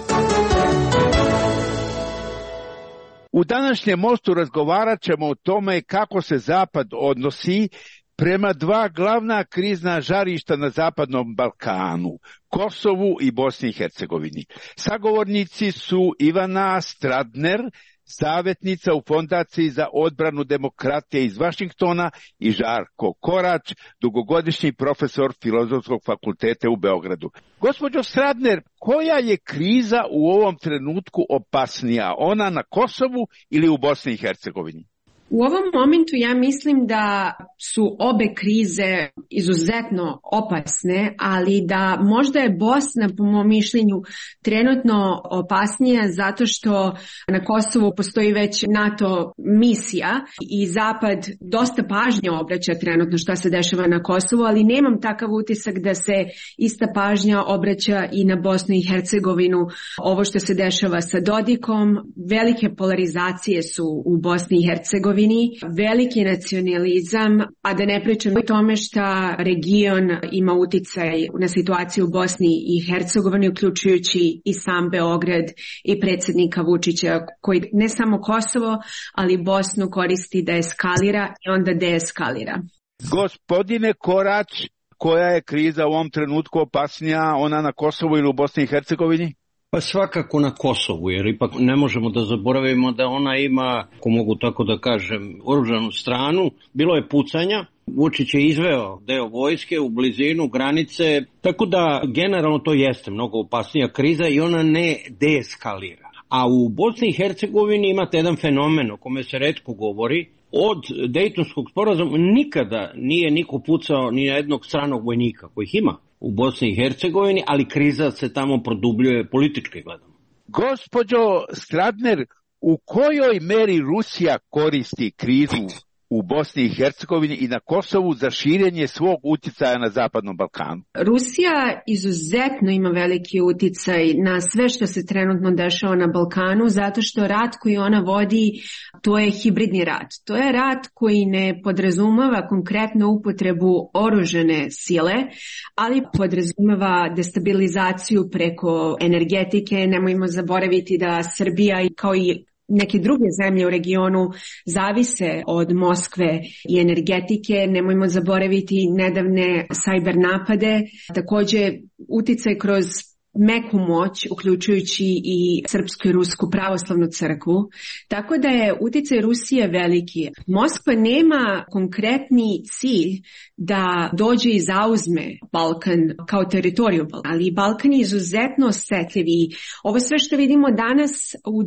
U današnjem mostu razgovarat ćemo o tome kako se Zapad odnosi prema dva glavna krizna žarišta na Zapadnom Balkanu, Kosovu i Bosni i Hercegovini. Sagovornici su Ivana Stradner, savjetnica u Fondaciji za odbranu demokratije iz Vašingtona, i Žarko Korać, dugogodišnji profesor Filozofskog fakulteta u Beogradu. Gospođo Stradner, koja je kriza u ovom trenutku opasnija, ona na Kosovu ili u Bosni i Hercegovini? U ovom momentu ja mislim da su obe krize izuzetno opasne, ali da možda je Bosna, po mom mišljenju, trenutno opasnija zato što na Kosovu postoji već NATO misija i Zapad dosta pažnje obraća trenutno šta se dešava na Kosovu, ali nemam takav utisak da se ista pažnja obraća i na Bosnu i Hercegovinu. Ovo što se dešava sa Dodikom, velike polarizacije su u Bosni i Hercegovini, veliki nacionalizam, a da ne pričam o tome šta region ima uticaj na situaciju u Bosni i Hercegovini, uključujući i sam Beograd i predsjednika Vučića, koji ne samo Kosovo, ali Bosnu koristi da eskalira i onda deeskalira. Gospodine Korać, koja je kriza u ovom trenutku opasnija, ona na Kosovu ili u Bosni i Hercegovini? Pa svakako na Kosovu, jer ipak ne možemo da zaboravimo da ona ima, ako mogu tako da kažem, oružanu stranu. Bilo je pucanja, Vučić je izveo deo vojske u blizinu granice, tako da generalno to jeste mnogo opasnija kriza i ona ne deeskalira. A u Bosni i Hercegovini imate jedan fenomen o kome se retko govori. Od Dejtonskog sporazuma nikada nije niko pucao ni na jednog stranog vojnika, kojih ima u Bosni i Hercegovini, ali kriza se tamo produbljuje politički gledano. Gospođo Stradner, u kojoj meri Rusija koristi krizu u Bosni i Hercegovini i na Kosovu za širenje svog utjecaja na Zapadnom Balkanu? Rusija izuzetno ima veliki utjecaj na sve što se trenutno dešava na Balkanu, zato što rat koji ona vodi, to je hibridni rat. To je rat koji ne podrazumeva konkretnu upotrebu oružane sile, ali podrazumeva destabilizaciju preko energetike. Nemojmo zaboraviti da Srbija, kao i neke druge zemlje u regionu, zavise od Moskve i energetike. Nemojmo zaboraviti nedavne sajber napade. Također uticaj kroz meku moć, uključujući i Srpsku i Rusku pravoslavnu crkvu, tako da je uticaj Rusije veliki. Moskva nema konkretni cilj da dođe i zauzme Balkan kao teritoriju, ali Balkan je izuzetno osetljiv i ovo sve što vidimo danas u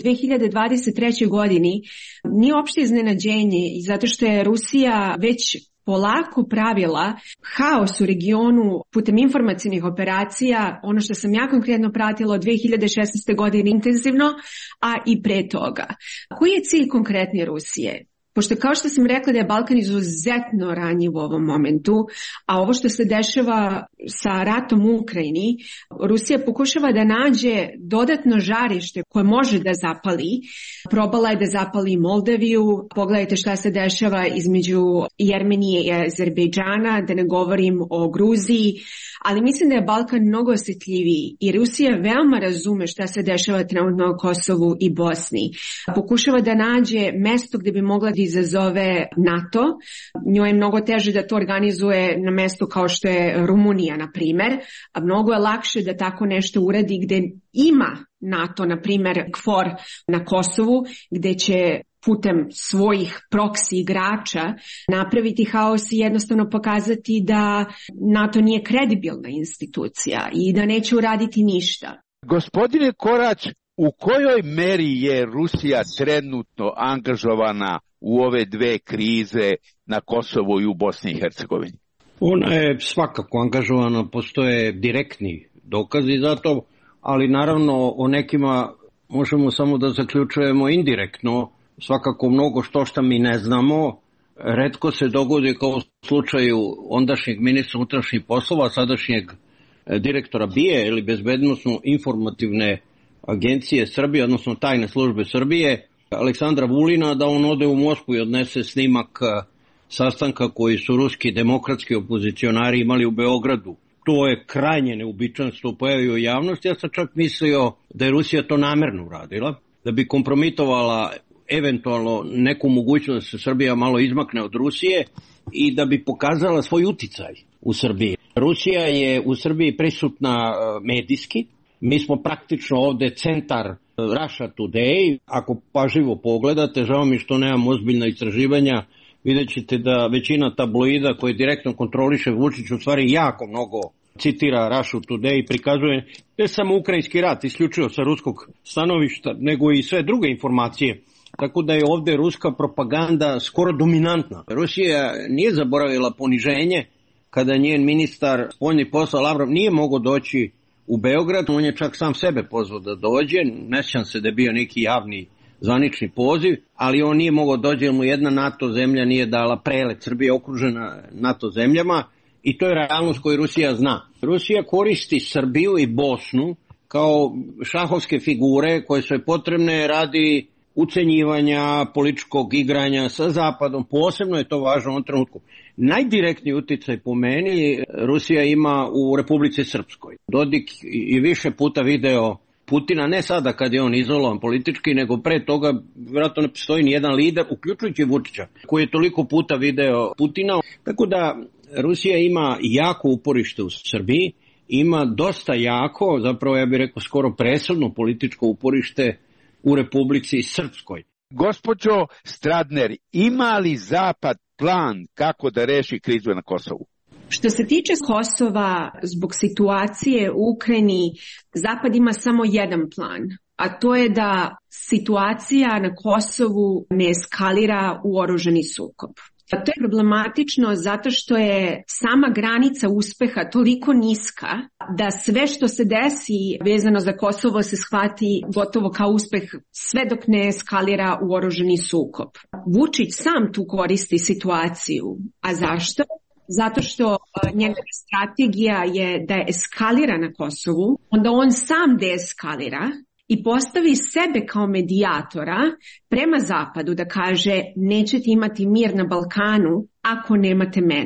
2023. godini nije opšte iznenađenje, zato što je Rusija već polako pravila haos u regionu putem informacijnih operacija, ono što sam ja konkretno pratila od 2016. godine intenzivno, a i pre toga. Koji je cilj konkretnije Rusije? Pošto kao što sam rekla da je Balkan izuzetno ranjiv u ovom momentu, a ovo što se dešava sa ratom u Ukrajini, Rusija pokušava da nađe dodatno žarište koje može da zapali. Probala je da zapali Moldaviju, pogledajte šta se dešava između Jermenije i Azerbejdžana, da ne govorim o Gruziji, ali mislim da je Balkan mnogo osjetljiviji i Rusija veoma razume šta se dešava trenutno u Kosovu i Bosni. Pokušava da nađe mesto gde bi mogla da izazove NATO. Njoj je mnogo teže da to organizuje na mestu kao što je Rumunija, na primer, a mnogo je lakše da tako nešto uradi gde ima NATO, na primer, KFOR na Kosovu, gde će putem svojih proksi igrača napraviti haos i jednostavno pokazati da NATO nije kredibilna institucija i da neće uraditi ništa. Gospodine Korać, u kojoj meri je Rusija trenutno angažovana u ove dve krize na Kosovu i u Bosni i Hercegovini? Ona je svakako angažovana, postoje direktni dokazi za to, ali naravno o nekima možemo samo da zaključujemo indirektno, svakako mnogo što mi ne znamo. Retko se dogodi kao u slučaju ondašnjeg ministra unutrašnjih poslova, sadašnjeg direktora BIA ili bezbednosno informativne agencije Srbije, odnosno tajne službe Srbije, Aleksandra Vulina, da on ode u Moskvu i odnese snimak sastanka koji su ruski demokratski opozicionari imali u Beogradu. To je krajnje neuobičajeno što pojavio u javnosti. Ja sam čak mislio da je Rusija to namerno uradila, da bi kompromitovala eventualno neku mogućnost da se Srbija malo izmakne od Rusije i da bi pokazala svoj uticaj u Srbiji. Rusija je u Srbiji prisutna medijski. Mi smo praktično ovde centar Russia Today. Ako pažljivo pogledate, žao mi što nemam ozbiljna istraživanja, vidjet ćete da većina tabloida koje direktno kontroliše Vučić u stvari jako mnogo citira Russia Today i prikazuje ne samo ukrajinski rat isključivo sa ruskog stanovišta, nego i sve druge informacije. Tako da je ovde ruska propaganda skoro dominantna. Rusija nije zaboravila poniženje kada njen ministar spoljnih poslova Lavrov nije mogao doći u Beograd. On je čak sam sebe pozvao da dođe, ne sjećam se da je bio neki javni zvanični poziv, ali on nije mogao dođe jer mu jedna NATO zemlja nije dala prelet. Srbija je okružena NATO zemljama i to je realnost koju Rusija zna. Rusija koristi Srbiju i Bosnu kao šahovske figure koje su je potrebne radi ucenjivanja, političkog igranja sa Zapadom. Posebno je to važno u ovom trenutku. Najdirektniji uticaj po meni Rusija ima u Republici Srpskoj. Dodik i više puta video Putina, ne sada kad je on izolovan politički, nego pre toga vjerojatno ne postoji ni jedan lider, uključujući Vučića, koji je toliko puta video Putina. Tako da Rusija ima jako uporište u Srbiji, ima dosta jako, zapravo ja bih rekao skoro presudno političko uporište u Republici Srpskoj. Gospođo Stradner, ima li Zapad plan kako da reši krizu na Kosovu? Što se tiče Kosova, zbog situacije u Ukrajini, Zapad ima samo jedan plan, a to je da situacija na Kosovu ne eskalira u oružani sukob. To je problematično zato što je sama granica uspeha toliko niska da sve što se desi vezano za Kosovo se shvati gotovo kao uspeh sve dok ne eskalira u oružani sukob. Vučić sam tu koristi situaciju. A zašto? Zato što njegova strategija je da eskalira na Kosovu, onda on sam deeskalira i postavi sebe kao medijatora prema Zapadu da kaže nećete imati mir na Balkanu ako nemate mene.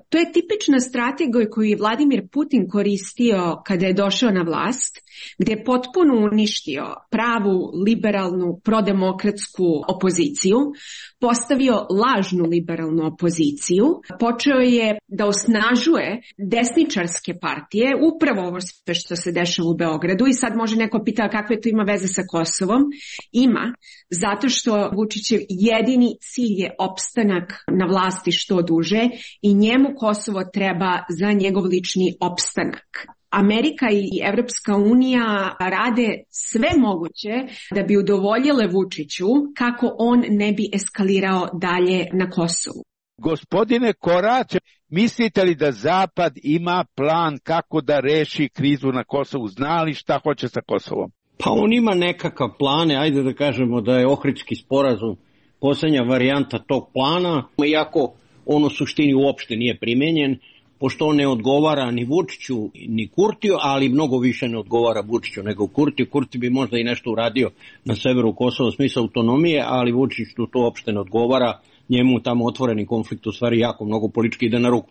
To je tipična strategija koju je Vladimir Putin koristio kada je došao na vlast, gdje je potpuno uništio pravu, liberalnu, prodemokratsku opoziciju, postavio lažnu liberalnu opoziciju, počeo je da osnažuje desničarske partije, upravo ovo sve što se dešava u Beogradu, i sad može neko pita kakve to ima veze sa Kosovom. Ima, zato što Vučićev jedini cilj je opstanak na vlasti što duže i njemu Kosovo treba za njegov lični opstanak. Amerika i Evropska unija rade sve moguće da bi udovoljile Vučiću kako on ne bi eskalirao dalje na Kosovu. Gospodine Korać, mislite li da Zapad ima plan kako da reši krizu na Kosovu? Zna li šta hoće sa Kosovom? Pa on ima nekakav plan, ajde da kažemo da je Ohridski sporazum posljednja varijanta tog plana, iako on u suštini uopšte nije primenjen, pošto on ne odgovara ni Vučiću ni Kurtiju, ali mnogo više ne odgovara Vučiću nego Kurtiju. Kurti bi možda i nešto uradio na severu Kosova u smislu autonomije, ali Vučiću to uopšte ne odgovara. Njemu tamo otvoreni konflikt u stvari jako mnogo politički ide na ruku.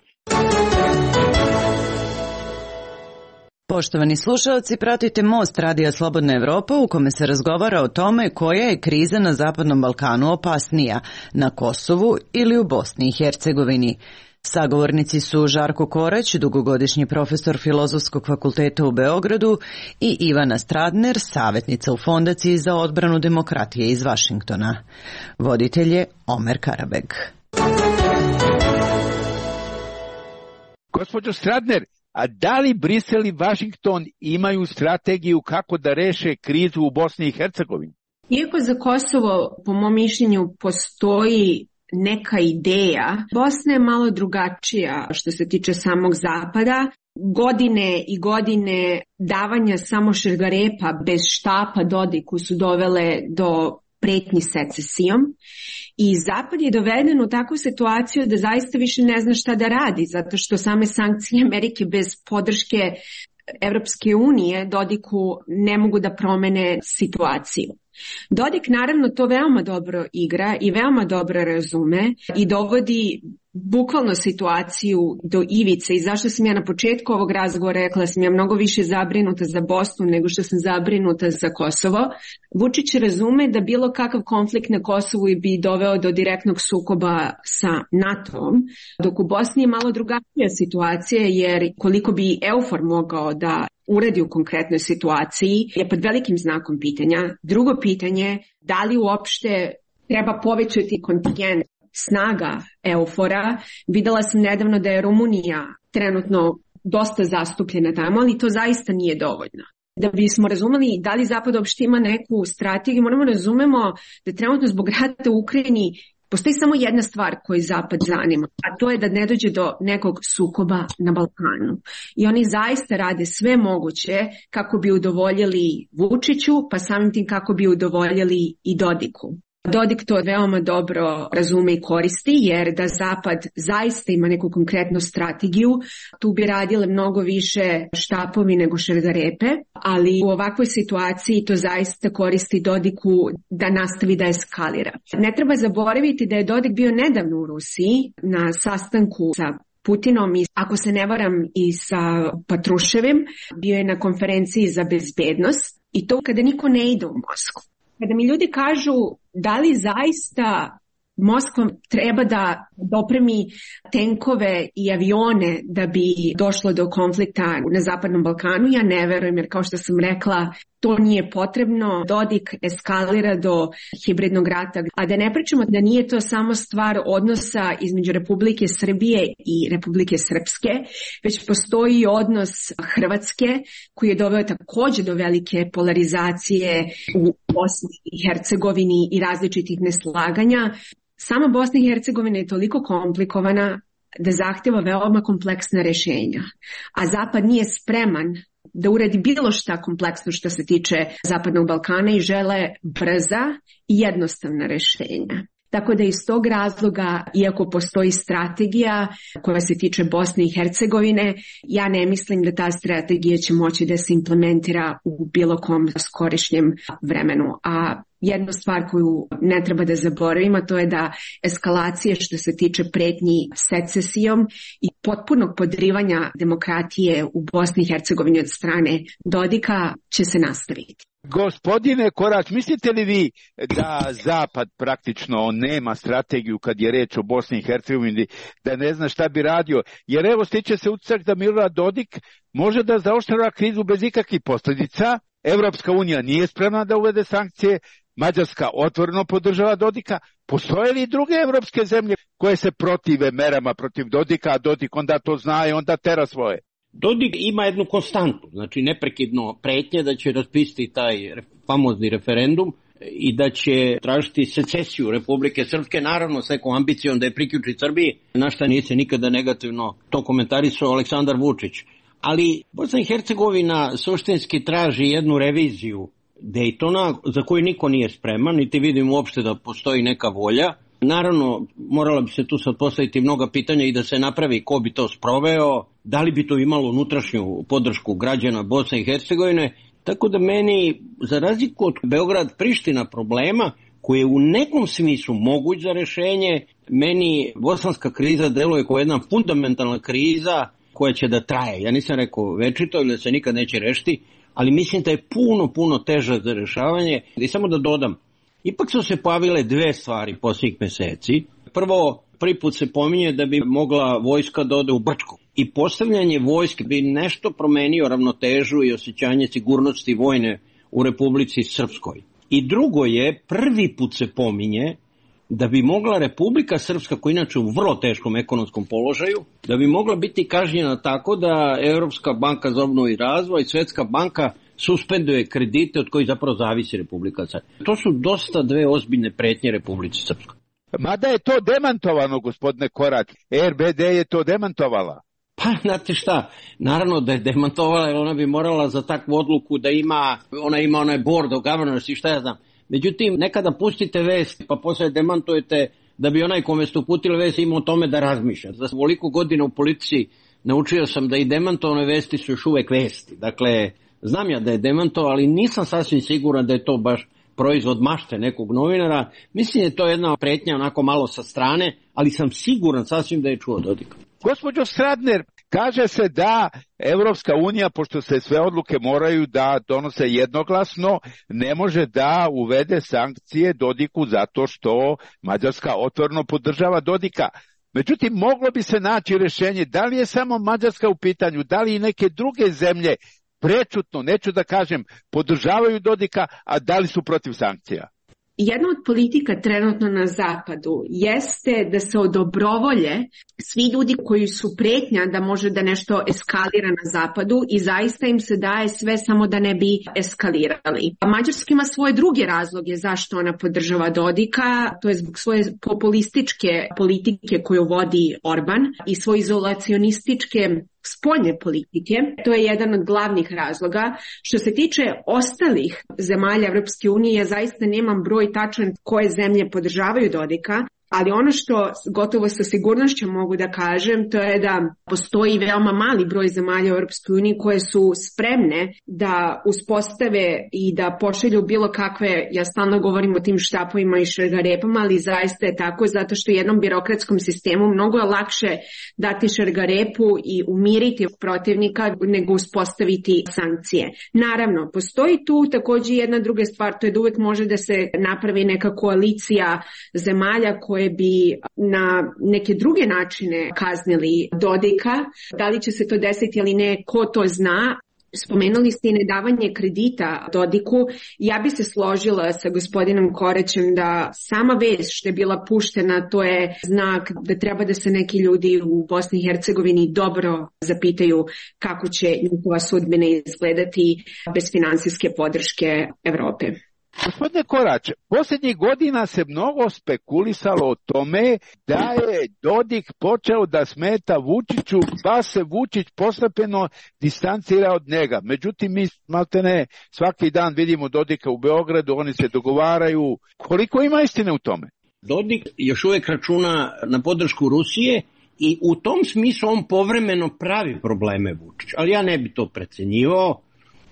Poštovani slušalci, pratite Most Radija Slobodna Evropa u kome se razgovara o tome koja je kriza na Zapadnom Balkanu opasnija, na Kosovu ili u Bosni i Hercegovini. Sagovornici su Žarko Korać, dugogodišnji profesor Filozofskog fakulteta u Beogradu, i Ivana Stradner, savjetnica u Fondaciji za odbranu demokratije iz Vašingtona. Voditelj je Omer Karabeg. Gospođo Stradner, a da li Brisel i Vašington imaju strategiju kako da reše krizu u Bosni i Hercegovini? Iako za Kosovo, po mom mišljenju, postoji neka ideja, Bosna je malo drugačija što se tiče samog Zapada. Godine i godine davanja samo šargarepa bez štapa Dodiku su dovele do pretnji secesijom i Zapad je doveden u takvu situaciju da zaista više ne zna šta da radi, zato što same sankcije Amerike bez podrške Evropske unije Dodiku ne mogu da promene situaciju. Dodik naravno to veoma dobro igra i veoma dobro razume i dovodi bukvalno situaciju do ivice, i zašto sam ja na početku ovog razgovora rekla da sam ja mnogo više zabrinuta za Bosnu nego što sam zabrinuta za Kosovo. Vučić razume da bilo kakav konflikt na Kosovu bi doveo do direktnog sukoba sa NATO-om, dok u Bosni je malo drugačija situacija, jer koliko bi EUFOR mogao da uradi u konkretnoj situaciji je pod velikim znakom pitanja. Drugo pitanje, da li uopšte treba povećati kontingent snaga EUFOR-a. Videla sam nedavno da je Rumunija trenutno dosta zastupljena tamo, ali to zaista nije dovoljno. Da bismo razumeli da li Zapad uopšte ima neku strategiju, moramo razumemo da trenutno zbog rata u Ukrajini postoji samo jedna stvar koju Zapad zanima, a to je da ne dođe do nekog sukoba na Balkanu. I oni zaista rade sve moguće kako bi udovoljili Vučiću, pa samim tim kako bi udovoljili i Dodiku. Dodik to veoma dobro razume i koristi, jer da Zapad zaista ima neku konkretnu strategiju, tu bi radile mnogo više štapovi nego šargarepe, ali u ovakvoj situaciji to zaista koristi Dodiku da nastavi da eskalira. Ne treba zaboraviti da je Dodik bio nedavno u Rusiji na sastanku sa Putinom i, ako se ne varam, i sa Patruševim, bio je na konferenciji za bezbednost, i to kada niko ne ide u Moskvu. Kada mi ljudi kažu da li zaista Moskva treba da dopremi tenkove i avione da bi došlo do konflikta na Zapadnom Balkanu, ja ne verujem, jer kao što sam rekla, to nije potrebno. Dodik eskalira do hibridnog rata. A da ne pričamo da nije to samo stvar odnosa između Republike Srbije i Republike Srpske, već postoji odnos Hrvatske koji je doveo također do velike polarizacije u Bosni i Hercegovini i različitih neslaganja. Sama Bosna i Hercegovina je toliko komplikovana da zahtjeva veoma kompleksna rješenja, a Zapad nije spreman da uradi bilo šta kompleksno što se tiče Zapadnog Balkana i žele brza i jednostavna rješenja. Tako da iz tog razloga, iako postoji strategija koja se tiče Bosne i Hercegovine, ja ne mislim da ta strategija će moći da se implementira u bilo kom skorišnjem vremenu. A jednu stvar koju ne treba da zaboravimo, to je da eskalacije što se tiče pretnji secesijom i potpunog podrivanja demokratije u Bosni i Hercegovini od strane Dodika će se nastaviti. Gospodine Korać, mislite li vi da Zapad praktično nema strategiju kad je reč o Bosni i Hercegovini, da ne zna šta bi radio? Jer evo stiče se utisak da Milorad Dodik može da zaoštrava krizu bez ikakvih posljedica. Evropska unija nije spremna da uvede sankcije, Mađarska otvoreno podržava Dodika. Postoje li druge evropske zemlje koje se protive merama protiv Dodika, a Dodik onda to zna i onda tera svoje? Dodik ima jednu konstantu, znači neprekidno pretnje da će raspisati taj famozni referendum i da će tražiti secesiju Republike Srpske, naravno s nekom ambicijom da je priključi Srbiji, na šta nije se nikada negativno to komentarisao Aleksandar Vučić. Ali Bosna i Hercegovina suštinski traži jednu reviziju Dejtona za koju niko nije spreman, niti vidim uopšte da postoji neka volja. Naravno, morala bi se tu sad postaviti mnoga pitanja i da se napravi ko bi to sproveo, da li bi to imalo unutrašnju podršku građana Bosne i Hercegovine, tako da meni, za razliku od Beograd-Priština problema, koji je u nekom smislu moguć za rešenje, meni bosanska kriza deluje kao jedna fundamentalna kriza koja će da traje. Ja nisam rekao večito ili da se nikad neće rešiti, ali mislim da je puno teža za rešavanje. I samo da dodam, ipak su se pojavile dve stvari posljednjih meseci. Prvo, prvi put se pominje da bi mogla vojska da ode u Brčko. I postavljanje vojske bi nešto promenio ravnotežu i osjećanje sigurnosti vojne u Republici Srpskoj. I drugo je, prvi put se pominje da bi mogla Republika Srpska, koja inače u vrlo teškom ekonomskom položaju, da bi mogla biti kažnjena tako da Evropska banka za obnovu i razvoj i Svetska banka suspenduje kredite od kojih zapravo zavisi Republika Srpska. To su dosta dve ozbiljne pretnje Republici Srpskoj. Mada je to demantovano, gospodine Korać. RBD je to demantovala. Pa, znate šta, naravno da je demantovala, jer ona bi morala za takvu odluku da ima, ona ima onaj board of governors i šta ja znam. Međutim, nekada pustite vest, pa posle demantujete da bi onaj kome ste uputili vest imao o tome da razmišlja. Za ovoliko godina u politici naučio sam da i demantovane vesti su još uvek vesti. Dakle, znam ja da je demantovao, ali nisam sasvim siguran da je to baš proizvod mašte nekog novinara. Mislim da je to jedna pretnja onako malo sa strane, ali sam siguran sasvim da je čuo Dodika. Gospođo Stradner, kaže se da Evropska unija, pošto se sve odluke moraju da donose jednoglasno, ne može da uvede sankcije Dodiku zato što Mađarska otvoreno podržava Dodika. Međutim, moglo bi se naći rješenje, da li je samo Mađarska u pitanju, da li i neke druge zemlje prečutno, neću da kažem, podržavaju Dodika, a da li su protiv sankcija? Jedna od politika trenutno na zapadu jeste da se odobrovolje svi ljudi koji su pretnja da može da nešto eskalira na zapadu i zaista im se daje sve samo da ne bi eskalirali. A Mađarska ima svoje druge razloge zašto ona podržava Dodika, to je zbog svoje populističke politike koju vodi Orban i svoje izolacionističke spoljne politike. To je jedan od glavnih razloga. Što se tiče ostalih zemalja Evropske unije, ja zaista nemam broj tačan koje zemlje podržavaju Dodika, ali ono što gotovo sa sigurnošću mogu da kažem, to je da postoji veoma mali broj zemalja u Europskoj uniji koje su spremne da uspostave i da pošalju bilo kakve, ja stalno govorim o tim štapovima i šargarepama, ali zaista je tako zato što jednom birokratskom sistemu mnogo je lakše dati šargarepu i umiriti protivnika nego uspostaviti sankcije. Naravno, postoji tu također jedna druga stvar, to je da uvek može da se napravi neka koalicija zemalja koje bi na neke druge načine kaznili Dodika. Da li će se to desiti ili ne, ko to zna. Spomenuli ste i nedavanje kredita Dodiku. Ja bi se složila sa gospodinom Koraćem da sama vest što je bila puštena, to je znak da treba da se neki ljudi u Bosni i Hercegovini dobro zapitaju kako će njihova sudbina izgledati bez finansijske podrške Evrope. Gospodine Korać, posljednjih godina se mnogo spekulisalo o tome da je Dodik počeo da smeta Vučiću, pa se Vučić postepeno distancira od njega. Međutim, mi maltene svaki dan vidimo Dodika u Beogradu, oni se dogovaraju. Koliko ima istine u tome? Dodik još uvijek računa na podršku Rusije i u tom smislu on povremeno pravi probleme Vučiću, ali ja ne bi to precenjivao.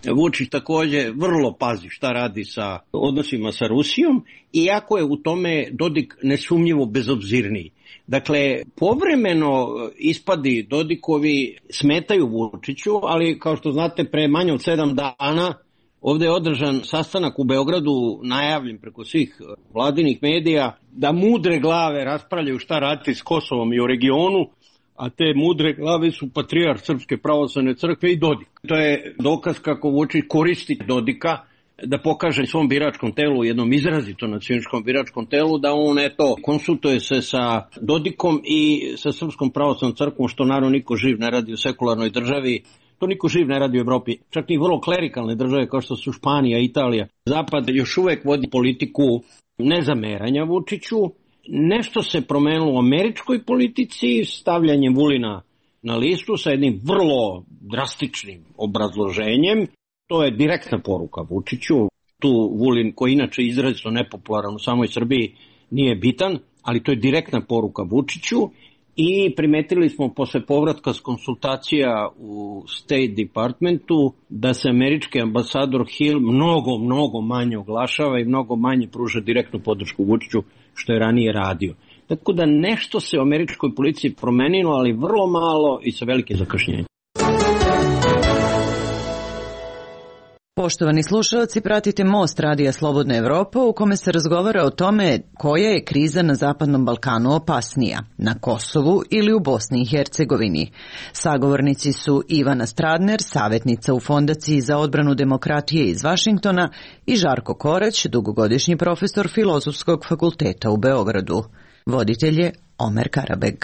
Vučić takođe vrlo pazi šta radi sa odnosima sa Rusijom, iako je u tome Dodik nesumnjivo bezobzirniji. Dakle, povremeno ispadi Dodikovi smetaju Vučiću, ali kao što znate, pre manje od 7 dana ovde je održan sastanak u Beogradu, najavljen preko svih vladinih medija, da mudre glave raspravljaju šta raditi s Kosovom i o regionu, a te mudre glave su patrijarh Srpske pravoslavne crkve i Dodik. To je dokaz kako Vučić koristi Dodika da pokaže svom biračkom telu, jednom izrazito nacionalističkom biračkom telu, da on konsultuje se sa Dodikom i sa Srpskom pravoslavnom crkvom, što naravno niko živ ne radi u sekularnoj državi. To niko živ ne radi u Evropi. Čak i vrlo klerikalne države kao što su Španija, Italija. Zapad još uvek vodi politiku nezameranja Vučiću. Nešto se promenilo u američkoj politici stavljanjem Vulina na listu sa jednim vrlo drastičnim obrazloženjem. To je direktna poruka Vučiću. Tu Vulin, koji inače je izrazito nepopularan u samoj Srbiji, nije bitan, ali to je direktna poruka Vučiću. I primetili smo posle povratka s konsultacija u State Departmentu da se američki ambasador Hill mnogo manje oglašava i mnogo manje pruža direktnu podršku Vučiću što je ranije radio. Tako da nešto se u američkoj policiji promenilo, ali vrlo malo i sa velikim zakašnjenjem. Poštovani slušalci, pratite Most Radija Slobodna Evropa u kome se razgovara o tome koja je kriza na Zapadnom Balkanu opasnija, na Kosovu ili u Bosni i Hercegovini. Sagovornici su Ivana Stradner, savjetnica u Fondaciji za odbranu demokratije iz Vašingtona, i Žarko Korać, dugogodišnji profesor Filozofskog fakulteta u Beogradu. Voditelj je Omer Karabeg.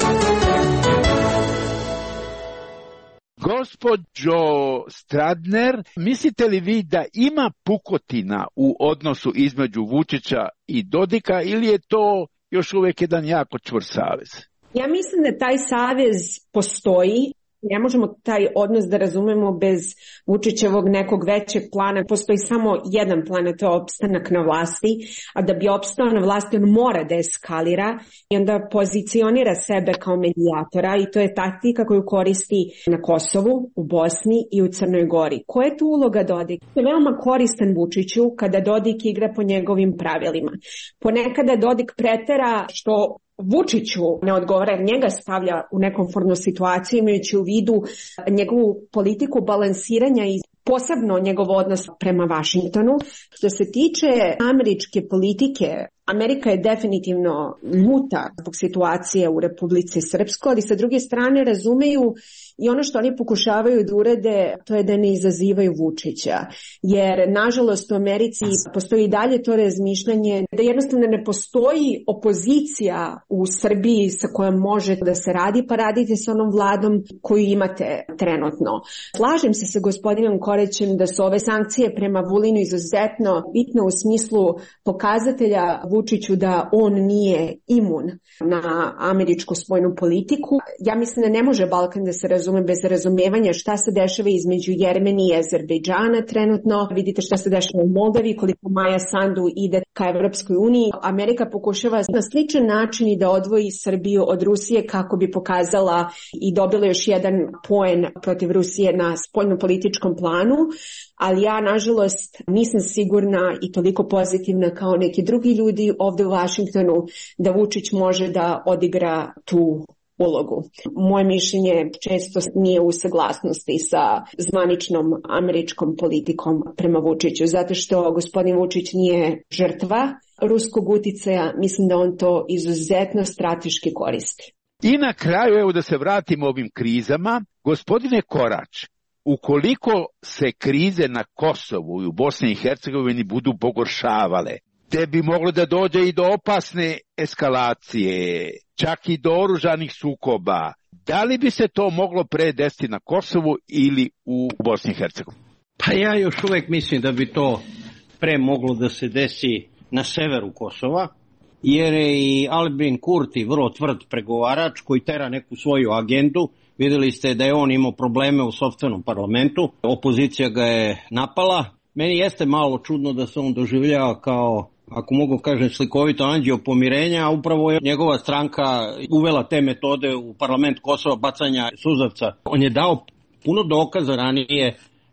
Gospođo Stradner, mislite li vi da ima pukotina u odnosu između Vučića i Dodika ili je to još uvijek jedan jako čvrst savez? Ja mislim da taj savez postoji. Ne možemo taj odnos da razumemo bez Vučićevog nekog većeg plana. Postoji samo jedan plan, a to je opstanak na vlasti, a da bi opstao na vlasti on mora da eskalira i onda pozicionira sebe kao medijatora i to je taktika koju koristi na Kosovu, u Bosni i u Crnoj Gori. Koja je tu uloga Dodika? Je veoma koristan Vučiću kada Dodik igra po njegovim pravilima. Ponekada Dodik pretera što Vučiću ne odgovara, jer njega stavlja u nekomfortnu situaciju imajući u vidu njegovu politiku balansiranja i posebno njegov odnos prema Vašingtonu. Što se tiče američke politike, Amerika je definitivno ljuta zbog situacije u Republici Srpskoj, ali sa druge strane razumeju i ono što oni pokušavaju da urede, to je da ne izazivaju Vučića. Jer, nažalost, u Americi postoji i dalje to razmišljanje da jednostavno ne postoji opozicija u Srbiji sa kojom može da se radi, pa radite sa onom vladom koju imate trenutno. Slažem se sa gospodinom Korećem da su ove sankcije prema Vulinu izuzetno bitne u smislu pokazatelja Vučiću da on nije imun na američku spoljnu politiku. Ja mislim da ne može Balkan da se razume bez razumevanja šta se dešava između Jermenije i Azerbejdžana trenutno. Vidite šta se dešava u Moldavi, koliko Maja Sandu ide ka Evropskoj uniji. Amerika pokušava na sličan način i da odvoji Srbiju od Rusije kako bi pokazala i dobila još jedan poen protiv Rusije na spoljnopolitičkom planu. Ali ja, nažalost, nisam sigurna i toliko pozitivna kao neki drugi ljudi ovdje u Vašingtonu da Vučić može da odigra tu ulogu. Moje mišljenje često nije u saglasnosti sa zvaničnom američkom politikom prema Vučiću, zato što gospodin Vučić nije žrtva ruskog uticaja, mislim da on to izuzetno strateški koristi. I na kraju, evo da se vratimo ovim krizama, gospodine Korać, ukoliko se krize na Kosovu i u Bosni i Hercegovini budu pogoršavale, te bi moglo da dođe i do opasne eskalacije, čak i do oružanih sukoba. Da li bi se to moglo pre desiti na Kosovu ili u Bosni i Hercegovini? Pa ja još uvek mislim da bi to pre moglo da se desi na severu Kosova, jer je i Albin Kurti vrlo tvrd pregovarač koji tera neku svoju agendu. Videli ste da je on imao probleme u sopstvenom parlamentu, opozicija ga je napala. Meni jeste malo čudno da se on doživljava kao, ako mogu kažem, slikovito anđeo pomirenja, a upravo je njegova stranka uvela te metode u parlament Kosova, bacanja suzavca. On je dao puno dokaza ranije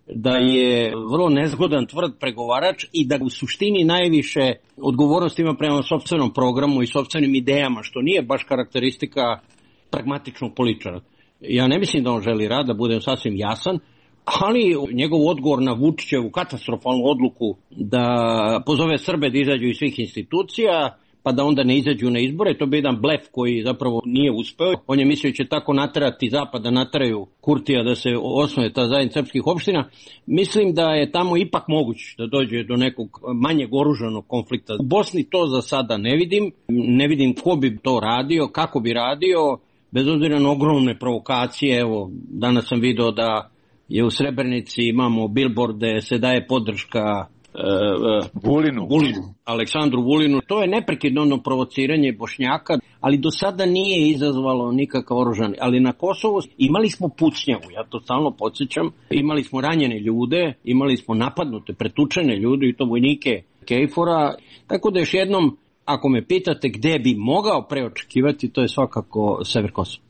da je vrlo nezgodan, tvrd pregovarač i da u suštini najviše odgovornost ima prema sopstvenom programu i sopstvenim idejama, što nije baš karakteristika pragmatičnog političara. Ja ne mislim da on želi rad, da budem sasvim jasan, ali njegov odgovor na Vučićevu katastrofalnu odluku da pozove Srbe da izađu iz svih institucija, pa da onda ne izađu na izbore, to bi jedan blef koji zapravo nije uspeo. On je mislio će tako naterati Zapad da nateraju Kurtija da se osnuje ta zajednica srpskih opština. Mislim da je tamo ipak moguće da dođe do nekog manjeg oružanog konflikta. U Bosni to za sada ne vidim ko bi to radio, kako bi radio, bez obzira na ogromne provokacije. Evo, danas sam video da je u Srebrenici imamo billboarde, se daje podrška Vulinu, Aleksandru Vulinu. To je neprekidno provociranje Bošnjaka, ali do sada nije izazvalo nikakav oružan. Ali na Kosovu imali smo pucnjavu, ja to stalno podsjećam, imali smo ranjene ljude, imali smo napadnute, pretučene ljude i to vojnike KFOR-a, tako da još jednom, ako me pitate gde bi mogao preočekivati, to je svakako sever Kosova.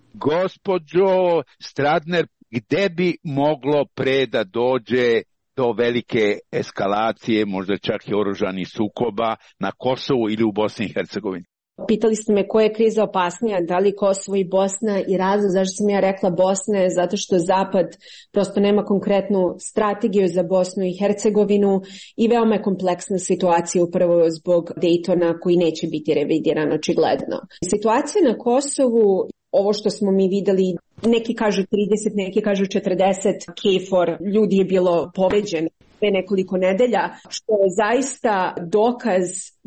Gospođo Stradner, gde bi moglo pre da dođe do velike eskalacije, možda čak i oružanih sukoba na Kosovu ili u Bosni i Hercegovini? Pitali ste me koja je kriza opasnija, da li Kosovo i Bosna, i razlog zašto sam ja rekla Bosna je zato što Zapad prosto nema konkretnu strategiju za Bosnu i Hercegovinu i veoma je kompleksna situacija upravo zbog Daytona koji neće biti revidiran očigledno. Situacija na Kosovu, ovo što smo mi videli, neki kažu 30, neki kažu 40 KFOR, ljudi je bilo povređeno pre nekoliko nedelja, što je zaista dokaz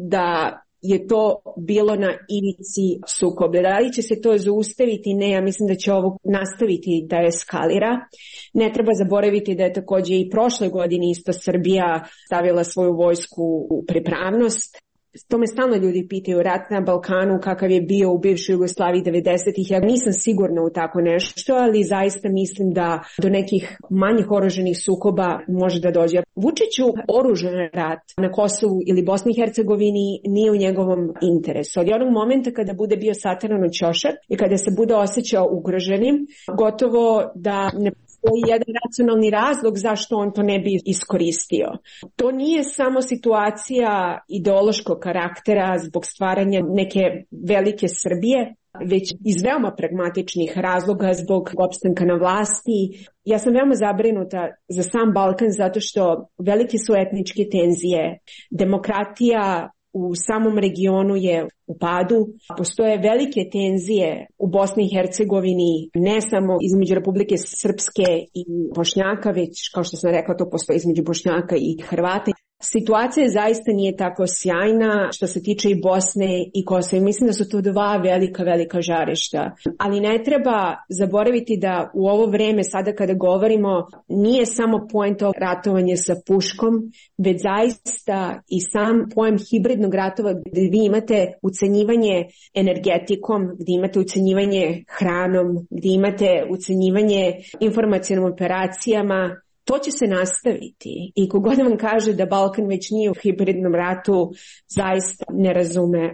da je to bilo na ivici sukoba. Da li će se to zaustaviti? Ne, ja mislim da će ovo nastaviti da eskalira. Ne treba zaboraviti da je također i prošle godine isto Srbija stavila svoju vojsku u pripravnost. To me stalno ljudi pitaju, rat na Balkanu kakav je bio u bivšoj Jugoslaviji 90-ih. Ja nisam sigurna u tako nešto, ali zaista mislim da do nekih manjih oružanih sukoba može da dođe. Vučiću oružan rat na Kosovu ili Bosni i Hercegovini nije u njegovom interesu. Od onog momenta kada bude bio sataran u ćošak i kada se bude osjećao ugroženim, gotovo da ne postoji jedan racionalni razlog zašto on to ne bi iskoristio. To nije samo situacija ideološkog karaktera zbog stvaranja neke velike Srbije, već iz veoma pragmatičnih razloga zbog opstanka na vlasti. Ja sam veoma zabrinuta za sam Balkan zato što velike su etničke tenzije, demokratija u samom regionu je u padu. Postoje velike tenzije u Bosni i Hercegovini, ne samo između Republike Srpske i Bošnjaka, već kao što sam rekla, to postoji između Bošnjaka i Hrvata. Situacija zaista nije tako sjajna što se tiče i Bosne i Kosova. Mislim da su to dva velika žarišta. Ali ne treba zaboraviti da u ovo vreme, sada kada govorimo, nije samo point ratovanje sa puškom, već zaista i sam pojem hibridnog ratova gdje vi imate ucenjivanje energetikom, gdje imate ucenjivanje hranom, gdje imate ucenjivanje informacionim operacijama. To će se nastaviti i kogod vam kaže da Balkan već nije u hibridnom ratu, zaista ne razume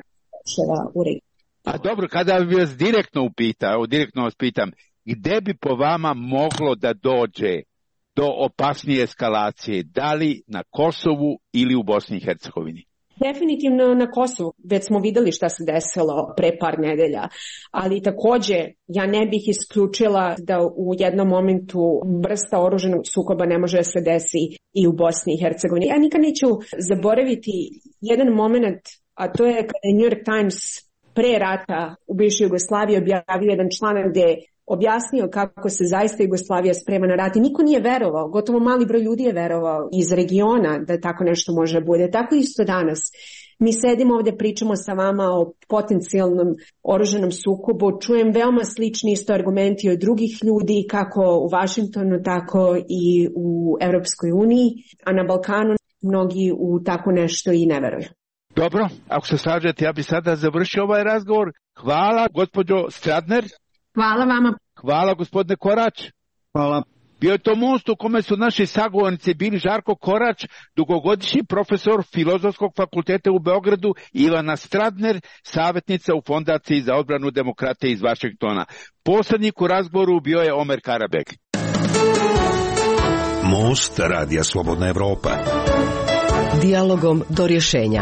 u regiji. A dobro, kada bi vas direktno vas pitam, gde bi po vama moglo da dođe do opasnije eskalacije, da li na Kosovu ili u Bosni i Hercegovini? Definitivno na Kosovu, već smo videli šta se desilo pre par nedelja, ali također ja ne bih isključila da u jednom momentu vrsta oružanog sukoba ne može da se desi i u Bosni i Hercegovini. Ja nikad neću zaboraviti jedan moment, a to je kada je New York Times pre rata u bivšoj Jugoslaviji objavio jedan članak gde je objasnio kako se zaista Jugoslavija sprema na rat i niko nije verovao, gotovo mali broj ljudi je verovao iz regiona da tako nešto može bude. Tako isto danas. Mi sedimo ovdje, pričamo sa vama o potencijalnom oružanom sukobu, čujem veoma slični isto argumenti od drugih ljudi, kako u Vašingtonu, tako i u Europskoj uniji, a na Balkanu mnogi u tako nešto i ne veruju. Dobro, ako se slažete, ja bi sada završio ovaj razgovor. Hvala, gospođo Stradner. Hvala vama. Hvala, gospodine Korać. Hvala. Bio je to most u kome su naši sagovornici bili Žarko Korać, dugogodišnji profesor Filozofskog fakulteta u Beogradu, i Ivana Stradner, savjetnica u Fondaciji za odbranu demokratije iz Vašingtona. Poslednjik u razgovoru bio je Omer Karabek. Most Radija Slobodna Evropa. Dijalogom do rješenja.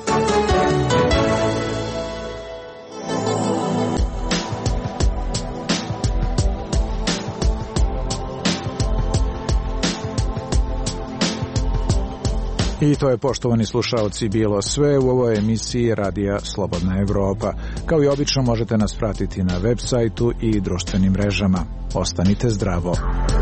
I to je, poštovani slušaoci, bilo sve u ovoj emisiji Radija Slobodna Evropa. Kao i obično možete nas pratiti na web sajtu i društvenim mrežama. Ostanite zdravo.